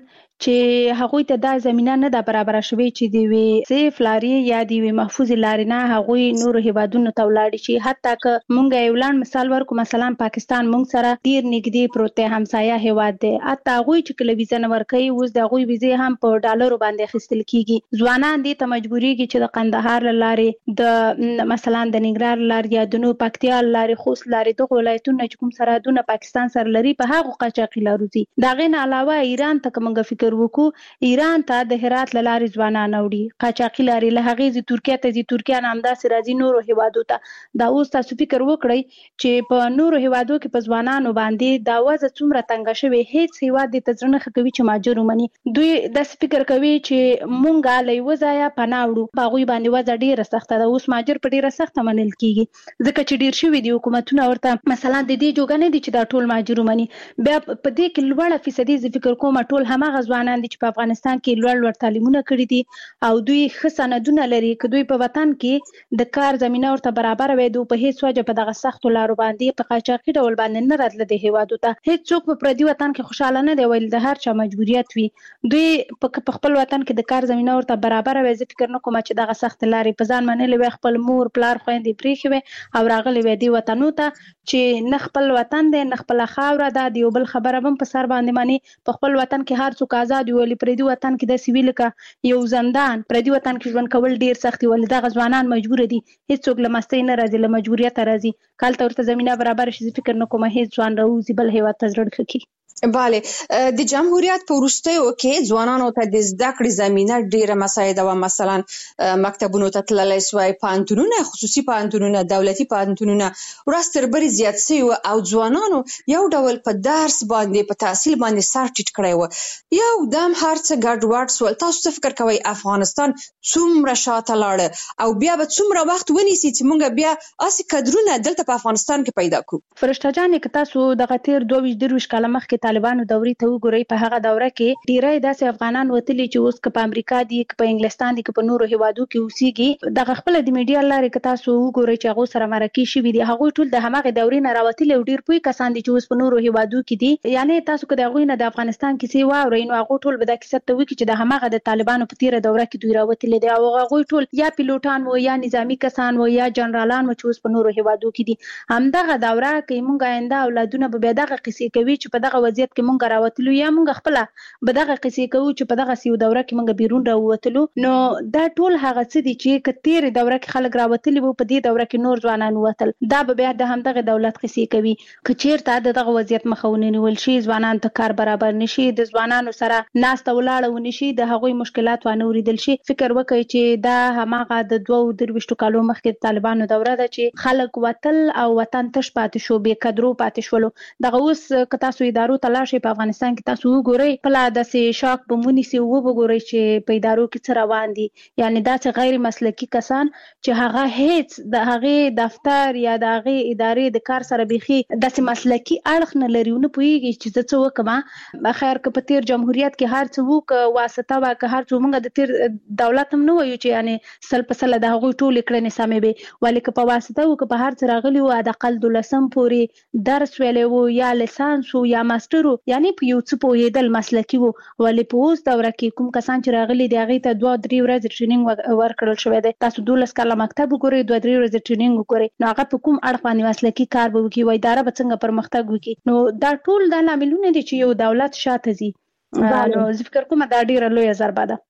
چې هغوی ته دا زمينه نه ده برابر شوي چې دی وی سیف لاري یا دی وی محفوظ لاري نه هغوی نور هیوادونو ته ولاړ شي. حتی که مونږ یو لاند مثال ورکو، مثلا پاکستان مونږ سره ډیر نږدې پروت دی، همسایه هیواد دی. حتی هغوی چې کله ویزه نه ورکوي اوس د هغوی ویزه هم په ډالرو باندې اخیستل کیږي. ځوانان دې ته مجبوریږي چې د قندهار لارې د مثلا د ننګرهار لارې یا د نو پکتیا لارې خوست لارې دغه ولایتونه چې کوم سرحدونه پاکستان سره لري په هغه قاچاقي لارو دي. دا غین علاوه ایران ته کومه فکر وکړو، ایران ته د هرات لارې ځوانان وړي قاچاقي لارې له هغه زی ترکیه ته زی ترکیه نامدا سرازي نورو هیوادو ته. دا اوس تاسو فکر وکړئ چې په نورو هیوادو کې په ځوانانو باندې دا وضع څومره تنګ شوی، هیڅ هیواد د تزرنه کوي چې ماجر ومني. دوی د فکر کوي چې مونږه لې وځایا پناوړو په غوي باندې وځ ډیره سخته ده. اوس ماجر په ډیره سخته منل کیږي ځکه چې ډیر شوی دی حکومتونه ورته مثلا د دې جوګنه دي چې دا ټول ماجر ومني. بیا په دې کې لوړه فیصدي ذکر کوم ټول همغه ځوانان دي چې په افغانستان کې لوړ تعلیمونه کړي دي او دوی ښه سندونه لري. که دوی په وطن کې د کار زمينه ورته برابر وي، دوی په هیڅ وجه په دغه سختو لارو باندې په قاچاقي ډول باندې نه راتله د هیوادو ته. هیڅ څوک په پردي وطن کې خوشاله نه دی، ویل د هر چا مجبوریت وي. دوی په خپل وطن کې د کار زمينه ورته برابر وي. زه فکر نه کوم چې دغه سخت لارې په ځان منلې وي، خپل مور پلار خويندې پریخي وي او راغلي وي دی وطنو ته چې نه خپل وطن دی نه خپل خاور ده. دی بل خبره هم په سر باندې مانی په خپل وطن کې هر څوک آزاد وي، پردي وطن کې د سیویل کا یو زندان پردي وطن کې ژوند کول ډیر سخت وي. دغه ځوانان مجبور دي، هیڅ څوک لمستي نه راځي، له مجبوریت راځي. کال ته زمينه برابر شي فکر نه کوم هیڅ ځوان راوځي بل هیواد ته ځړ کوي. بله، د جمهوریت په وروستیو کې ځوانانو ته د زده کړې زمینه ډیره مساعده و. مثلا مکتبونو ته تللی سوای، پوهنتونونه، خصوصي پوهنتونونه، دولتي پوهنتونونه ورځ تر بلې زیات سوي او ځوانانو یو ډول په درس باندې په تحصیل باندې سر ټیټ کړی و. یو دم هر څه ګډوډ سول. تاسو څه فکر کوئ افغانستان څومره شاته لاړ او بیا به څومره وخت ونیسي چې موږ بیا اسې کادرونه دلته په افغانستان کې پیدا کړو؟ فرشته جان که تاسو دغه تیر 22 کاله مخکې طالبانو دورې ته وګورئ، په هغه دوره کې ډیری داسې افغانان وتلي چې اوس که په امریکا دي، که په انګلستان دي، که په نورو هیوادو کې اوسېږي. دغه خپل د میډیا لارې که تاسو وګورئ چې هغه سره مرکه شوي دي، هغه ټول د همغه دورې نه راوتلي او ډیر پوي کسان دي چې اوس په نورو هیوادو کې دي. یعنی تاسو که د هغوی نه د افغانستان کیسې واورئ نو هغه ټول به دا کیسه ته وکړي چې د همغه د طالبانو په تیره دوره کې دوی راوتلي دي او هغه ټول یا پیلوټان وو یا نظامی کسان وو یا جنرالان وو چې اوس په نورو هیوادو کې دي. همدغه دوره کې مونږ آینده اولادونه به دغه قصې کوي چې په دغه وضعیت کې مونږ راوتلو یا مونږ خپل به دغه قصې کوو چې په دغه سیو دوره کې مونږ بیرون راووتلو. نو دا ټول هغه څه دي چې کتیر دوره کې خلک راوتلي وو، په دې دوره کې نور ځوانان وتل. دا به بیا د همدغه دولت قصې کوي. که چیرته دغه وضعیت مخاونه نیول شي، ځوانان ته کار برابر نشي، د ځوانانو سره ناسته ولاړه ونشي، د هغوی مشکلات وانه اوریدل شي، فکر وکړئ چې دا هماغه د 22 کالو مخکې طالبانو دوره ده چې خلک وتل او وطن تش پاتې شو، بې قدرو پاتې شولو. دغه اوس که تاسو ادارو ته لاړ شئ په افغانستان کې تاسو وګورئ خپل داسې شاک به ونیسي او وګورئ چې په ادارو کې څه روان دي. یعنی داسې غیر مسلکي کسان چې هغه هیڅ د هغې دفتر یا د هغې ادارې د کار سره بیخي داسې مسلکي اړخ نه لري، نه پوهېږي چې زه څه وکړم. خیر که په تیر جمهوریت کې هر څه وو، که واسطه وه، که هر څه موږ د تیر دولت هم نه وایو چې یعنی سل په سله د هغوی ټولې کړنې سمې وې، ولې که په واسطه وو، که په هر څه راغلي وو، حداقل 12 پورې درس ویلی وو یا لیسانس وو یا ماسټر وو، یعنی په یو څه پوهېدل مسلکي وو. ولې په اوس دوره کې کوم کسان چې راغلي دي هغې ته 2-3 ورځې ټریننګ ورکړل شوی دی. تاسو 12 کاله مکتب وګورئ، 2-3 ورځې ټریننګ وګورئ، نو هغه په کوم اړخ باندې مسلکي کار به وکړي، اداره به څنګه پرمختګ وکړي. نو دا ټول دا لاملونه دي چې یو دولت شاته ځي. نو زه فکر کوم دا ډیره لویه ضربه ده.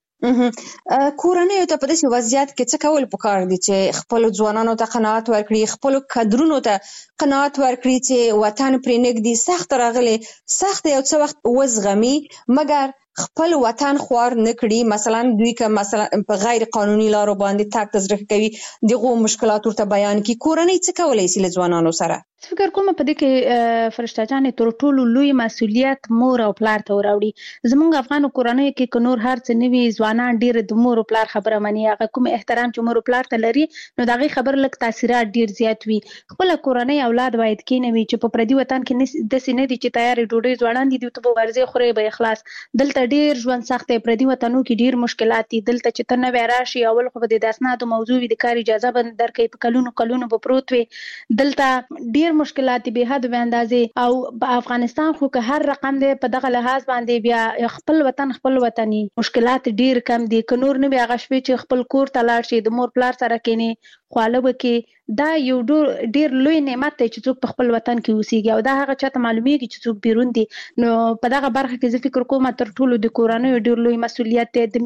کورنیو ته په داسې وضعیت کې څه کول پکار دي چې خپل ځوانانو ته قناعت ورکړي، خپل کادرونو ته قناعت ورکړي چې وطن پرې نږدې سخت راغلی، سخت یو څه وخت وزغمي مګر خپل وطن خوار نه کړي. مثلا دوی که مثلا په غیر قانوني لارو باندې تګ تزریق کوي، دغه مشکلات ورته بیان کړي. کورنۍ څه کولی شي له ځوانانو سره؟ فکر کوم په دې کې فرشته جان تر ټولو لوی مسولیت مور او پلار ته وراوړي. زموږ افغان کورنۍ کې کنور هر څه نوي ځوانان ډیر د مور او پلار خبره مني، هغه کوم احترام چې مور او پلار ته لري نو دغه خبر لک تاثیرات ډیر زیات وي. خپل کورنۍ اولاد باید کینوي چې په پردي وطن کې د سینې دي چې تیار ډوډۍ ځوانان دي ته په ورزي خوري به اخلاص. دلته ډیر ژوند سخت پردي وطنو کې ډیر مشکلات دي. دلته چې ته نه راشي اول خو د اسنادو موضوع د کار اجازه بند درکې په کلونو په پروت وي. دلته ډیر مشکلات به حد و اندازې او په افغانستان خو که هر رقم دی په دغه لحاظ باندې بیا خپل وطني مشکلات ډیر کم دي. که نور نه بیا غشوي چې خپل کور ته لاړ شي د مور پلار سره کینی خواله وکي، دا یو ډیر لوی نعمت دی چې څوک په خپل وطن کې اوسېږي او دا هغه چاته معلومیږي چې څوک بیرون دي. نو په دغه برخه کې زه فکر کوم تر ټولو د کورنۍ ډیر لوی مسولیت دی. د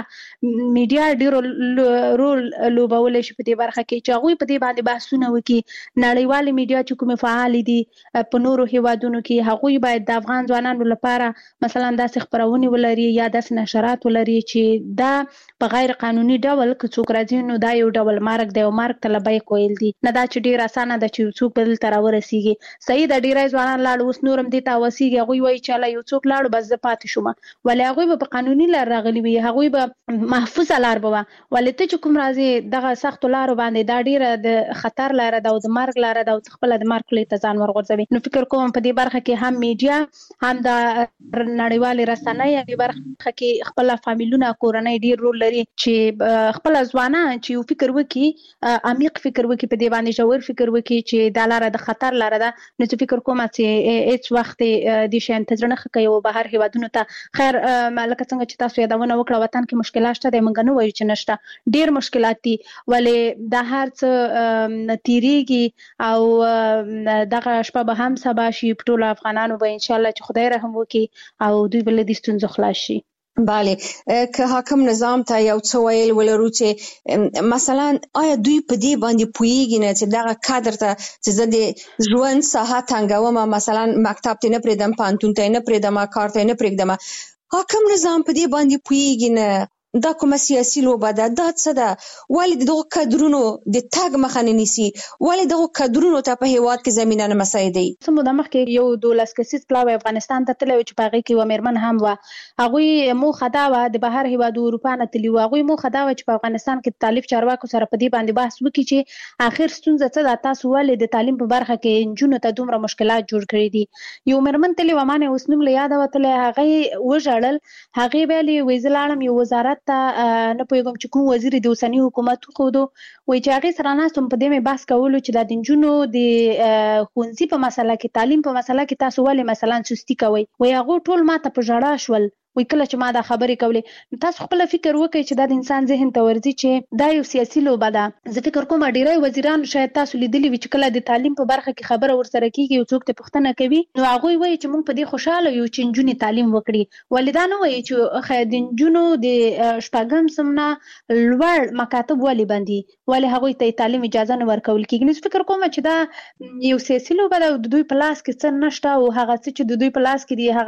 میډیا ډیر رول لوبول شي په دې برخه کې چې هغه په دې باندې بحثونه وکړي. نړیوال میډیا چې کوم فعال دي په نورو هیوادونو کې هغه باید د افغان ځوانانو لپاره مثلا داسې خبرونه ولري یا داسې نشرات ولري چې دا په غیر قانوني ډول که څوک راځي نو دا یو ډول مرګ دی او مرګ ته لبیک ویل دي. نه دا چې ډیر اسانه ده چې څوک بل تر ورسیږي. صحیح د ډیرای ځوانان لاړ اوس نورم دي تا وسیږي هغه وایي چې لا یو څوک لاړ بس زه پاتې شوم، ولې هغه په قانوني لار راغلي وي، هغه به محفوظه لار به ولې ته چې کوم راځي دغه سخت لار باندې دا ډیره د خطر لار ده او د مرګ لار ده او خپل د مرګ له ځان ورغورځوي. نو فکر کوم په دې برخه کې هم میډیا هم د نړیوال رسنۍ په برخه کې خپل فامیلونه کورنۍ ډیر رول لري چې خپل ځوانان چې فکر وکړي عمیق فکر وکړي په دې باندې ژور فکر وکړي چې دا لاره د خطر لاره ده. نو چې فکر کوم چې هیڅ وخت د شین تجربه کوي او بهر هیوادونو ته خیر مالک څنګه چې تاسو یادونه وکړه وطن کې مشکلات شته د منګنو وایي چې نشته ډیر مشکلات دي ولې د هر څه تیریږي او دغه شپه به هم سبا شي په ټول افغانانو به ان شاء الله چې خدای رحم وکړي او دوی بل د ستونزو خلاص شي. بله که حاکم نظام ته یو څه ویل ولرو چې مثلا آیا دوی په دې باندې پوهیږي نه چې دغه کادر ته چې زه د ژوند ساحه تنګوم مثلا مکتب ته نه پرېږدم پوهنتون ته نه پرېږدم کار ته نه پرېږدم، حاکم نظام په دې باندې پوهیږي نه دا کومه سیاسي لوبه ده دا څه ده ولې دغه کادرونو د تګ مخه نه نیسي ولې دغه کادرونو ته په هیواد کې زمينه نه مساعدي. سمو د مخکې یو 12 کسیز پلاوی افغانستان ته تللی چې پاغي کې و میرمن هم و هغه مو خداوه د بهر هیواد اروپا نه تللی و هغه مو خداوه چې په افغانستان کې طالب چارواکو سره په دې باندې بحث وکړي چې اخر ستونزه څه ده تاسو ولې د تعلیم په برخه کې جنونو ته دومره مشکلات جوړ کړی دي. یو میرمن تللی و مانه اوس نوم یاد وته هغه وژړل هغه ویلي وزلالم یو وزارت ته نه پوهیږم چې کوم وزیر د اوسنی حکومت خو دو وایي چې هغه سره ناستم په دې مې بحث کولو چې د دنجونو د ښوونځي په مسله کې تعلیم په مسله کې تاسو ولې مثلا سستی کوي وایي هغه ټول ماته په ژړا شول وی کله چې ما دا خبرې کولې تاسو خپل فکر وکړئ چې دا د انسان ذهن ته ورځي چې دا یو سیاسي لوبه ده. زه فکر کوم ډیری وزیران شاید تاسو لیدلی وي چې کله د تعلیم په برخه کې خبره ورسره کیږي او څوک ته پوښتنه کوي نو هغه وایي چې موږ په دې خوشاله یو چې نجونې تعلیم وکړي ولې دا نه وایي چې خیر د نجونو د شپږم سمنه لوړ مکاتب ولې باندې ولې هغه ته تعلیم اجازه نه ورکول کیږي. نو فکر کوم چې دا یو سیاسي لوبه ده د دوی په لاس کې څه نشته او هغه څه چې د دوی په لاس کې دی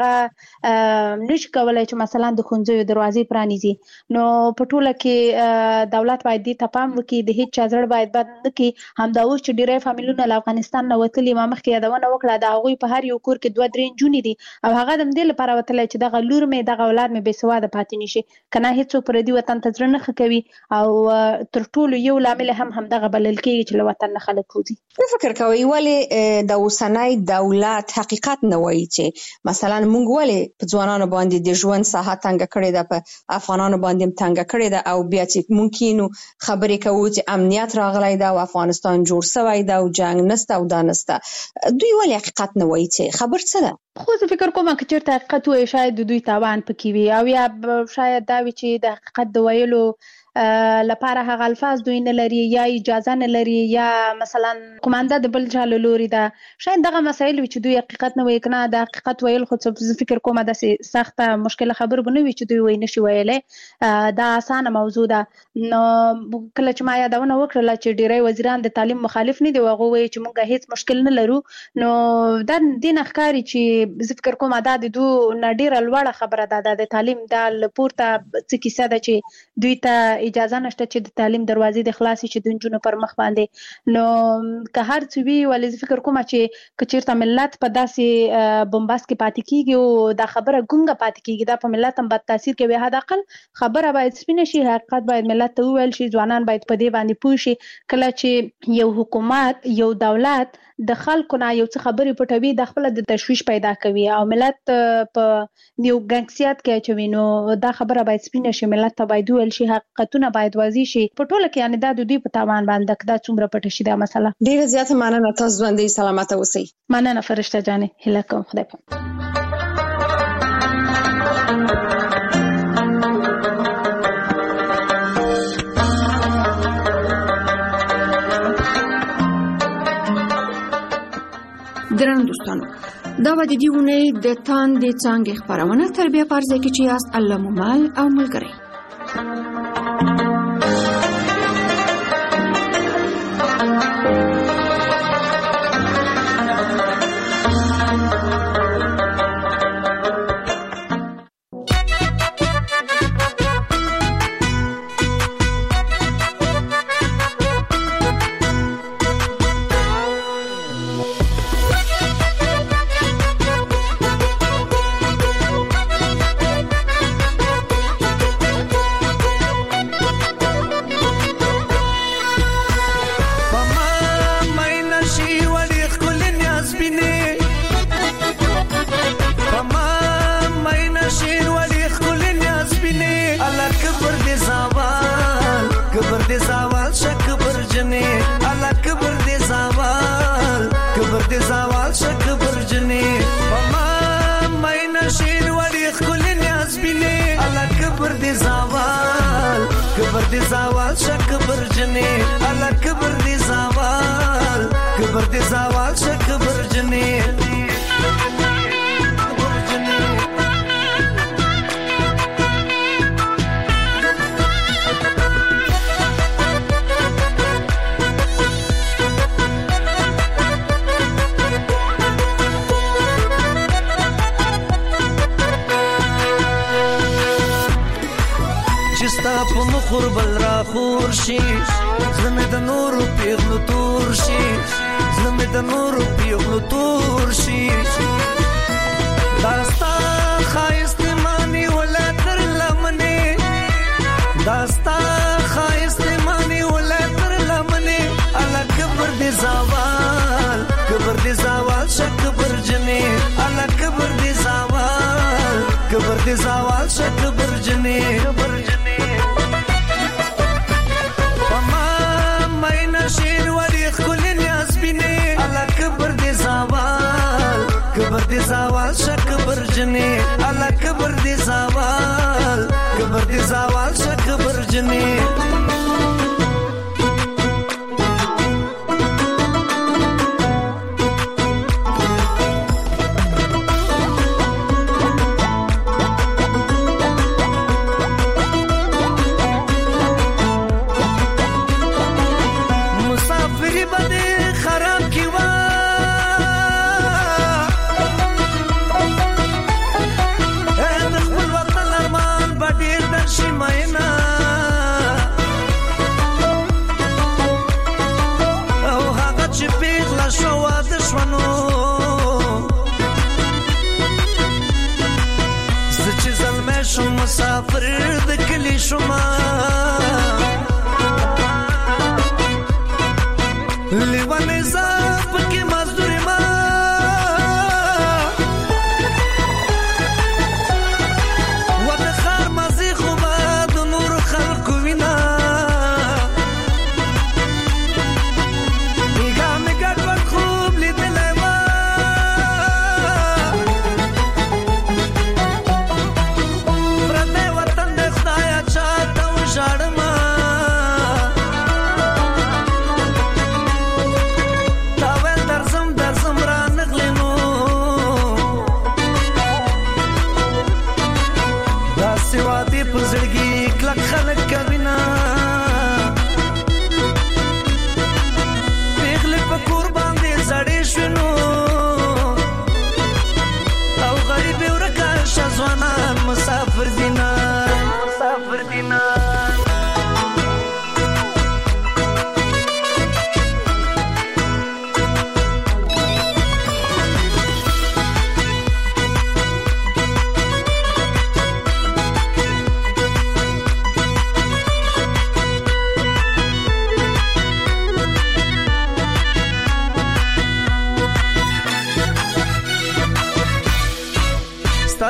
هغه نشي کولای چې مثلا د خونځو دروازې پرانیزي. نو په ټوله کې دولت باید دې ته پام وکړي د هیڅ چا زړه باید بد نه کړي. همدا اوس چې ډیری فامیلونه له افغانستان نه وتلي ما مخکې یادونه وکړه د هغوی په هر یو کور کې 2-3 نجونې دي او هغه د دې لپاره وتلی چې دغه لور مې دغه اولاد مې بې سواده پاتې نشي کنه هیڅوک پردي وطن ته زړه نه ښه کوي او تر ټولو یو لامل هم همدغه بلل کېږي چې له وطن نه خلک وځي. فکر کوي ولې د اوسنی دولت حقیقت نه وایي چې مثلا موږ ولې په ځوانانو باندې د ژوند ساحه تنګ کړې ده په افغانانو باندې تنګ کړې ده او بیا چې ممکن خبرې کوو چې امنیت راغلی ده او افغانستان جوړ شوی ده او جنگ نشته او دا نشته دوی ولې حقیقت نه وایي چې خبر څه ده؟ خو زه فکر کوم چې چېرته حقیقت وایي شاید د دوی تاوان پکې وي او یا شاید دا وي چې د حقیقت د ویلو لپاره هغه الفاظ دوی نه لري یا اجازه نه لري یا مثلا کومانده د بل چا له لوري ده شاید دغه مسایل وي چې دوی حقیقت نه وایي کنه د حقیقت ویل خو زه فکر کوم داسې سخته مشکله خبر به نه وي چې دوی وایي نشي ویلی دا اسانه موضوع ده. نو کله چې ما یادونه وکړله چې ډیری وزیران د تعلیم مخالف نه دي هغوی وایي چې موږ هیڅ مشکل نه لرو نو دا دې نه ښکاري چې زه فکر کوم دا د دوی نه ډیره لوړه خبره ده د تعلیم دا له پورته څه کیسه ده چې دوی ته اجازه نشته چې د تعلیم دروازې د خلاصي چې د نجونو پر مخ باندې نو که هر څه وی ولې فکر کوم چې کچیرته ملت په داسې بمباس کې پاتې کیږي او دا خبره ګونګه پاتې کیږي دا په ملت هم بد تاثیر کوي حد اقل خبره باید سپینه شي حقیقت باید ملت ته وویل شي ځوانان باید په دې باندې پوه شي کله چې یو حکومت یو دولت د خلکو نه یو څه خبرې پټوي د خپل د تشویش پیدا کوي او ملت په یو ګنګسیات کې چوي نو دا خبره باید سپینه شي ملت ته باید ویل شي حقیقتونه باید واضح شي په ټوله کې یعنی دا د دوی په تاوان باندې دا څومره پټ شي دا مسله ډیره زیاته مننه تاسو باندې سلامات اوسئ مننه فرشته جانې هیله کوم خدای په درنو دوستانو دا و د دې ونې د تاندې څانګې خپرونه تربیه پرځه کې چې یاست الله ممال او ملګری خوربل را خور شي زمه د نور پیغلو تور شي زمه د نور پیغلو تور شي داستا خایست مانی ولا تر لمنه داستا خایست مانی ولا تر لمنه الا کبر دي زوال شک برجنه الا کبر دي زوال شک برجنه کبر دی زوال شک برجنی الله کبر دی زوال شک برجنی مسافری بده خراب کیوا مسافر د کلی شما لیوانه زاپ کې مزدور ما ود خار مزي خو باد نور خلق وینا ایګه مګټ ور خوب لیدلای ما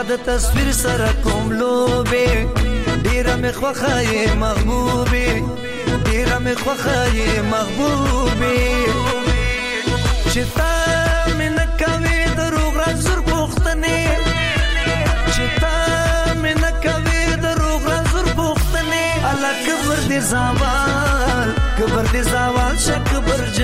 د تصویر سره کوم لوبه ډیره مې خوخه محبوبي ډیره مې خوخه محبوبي چې تا مې نه کوي دروغ رازور پوښتنې چې تا مې نه کوي دروغ رازور پوښتنې الله کبر دې زوال شکبر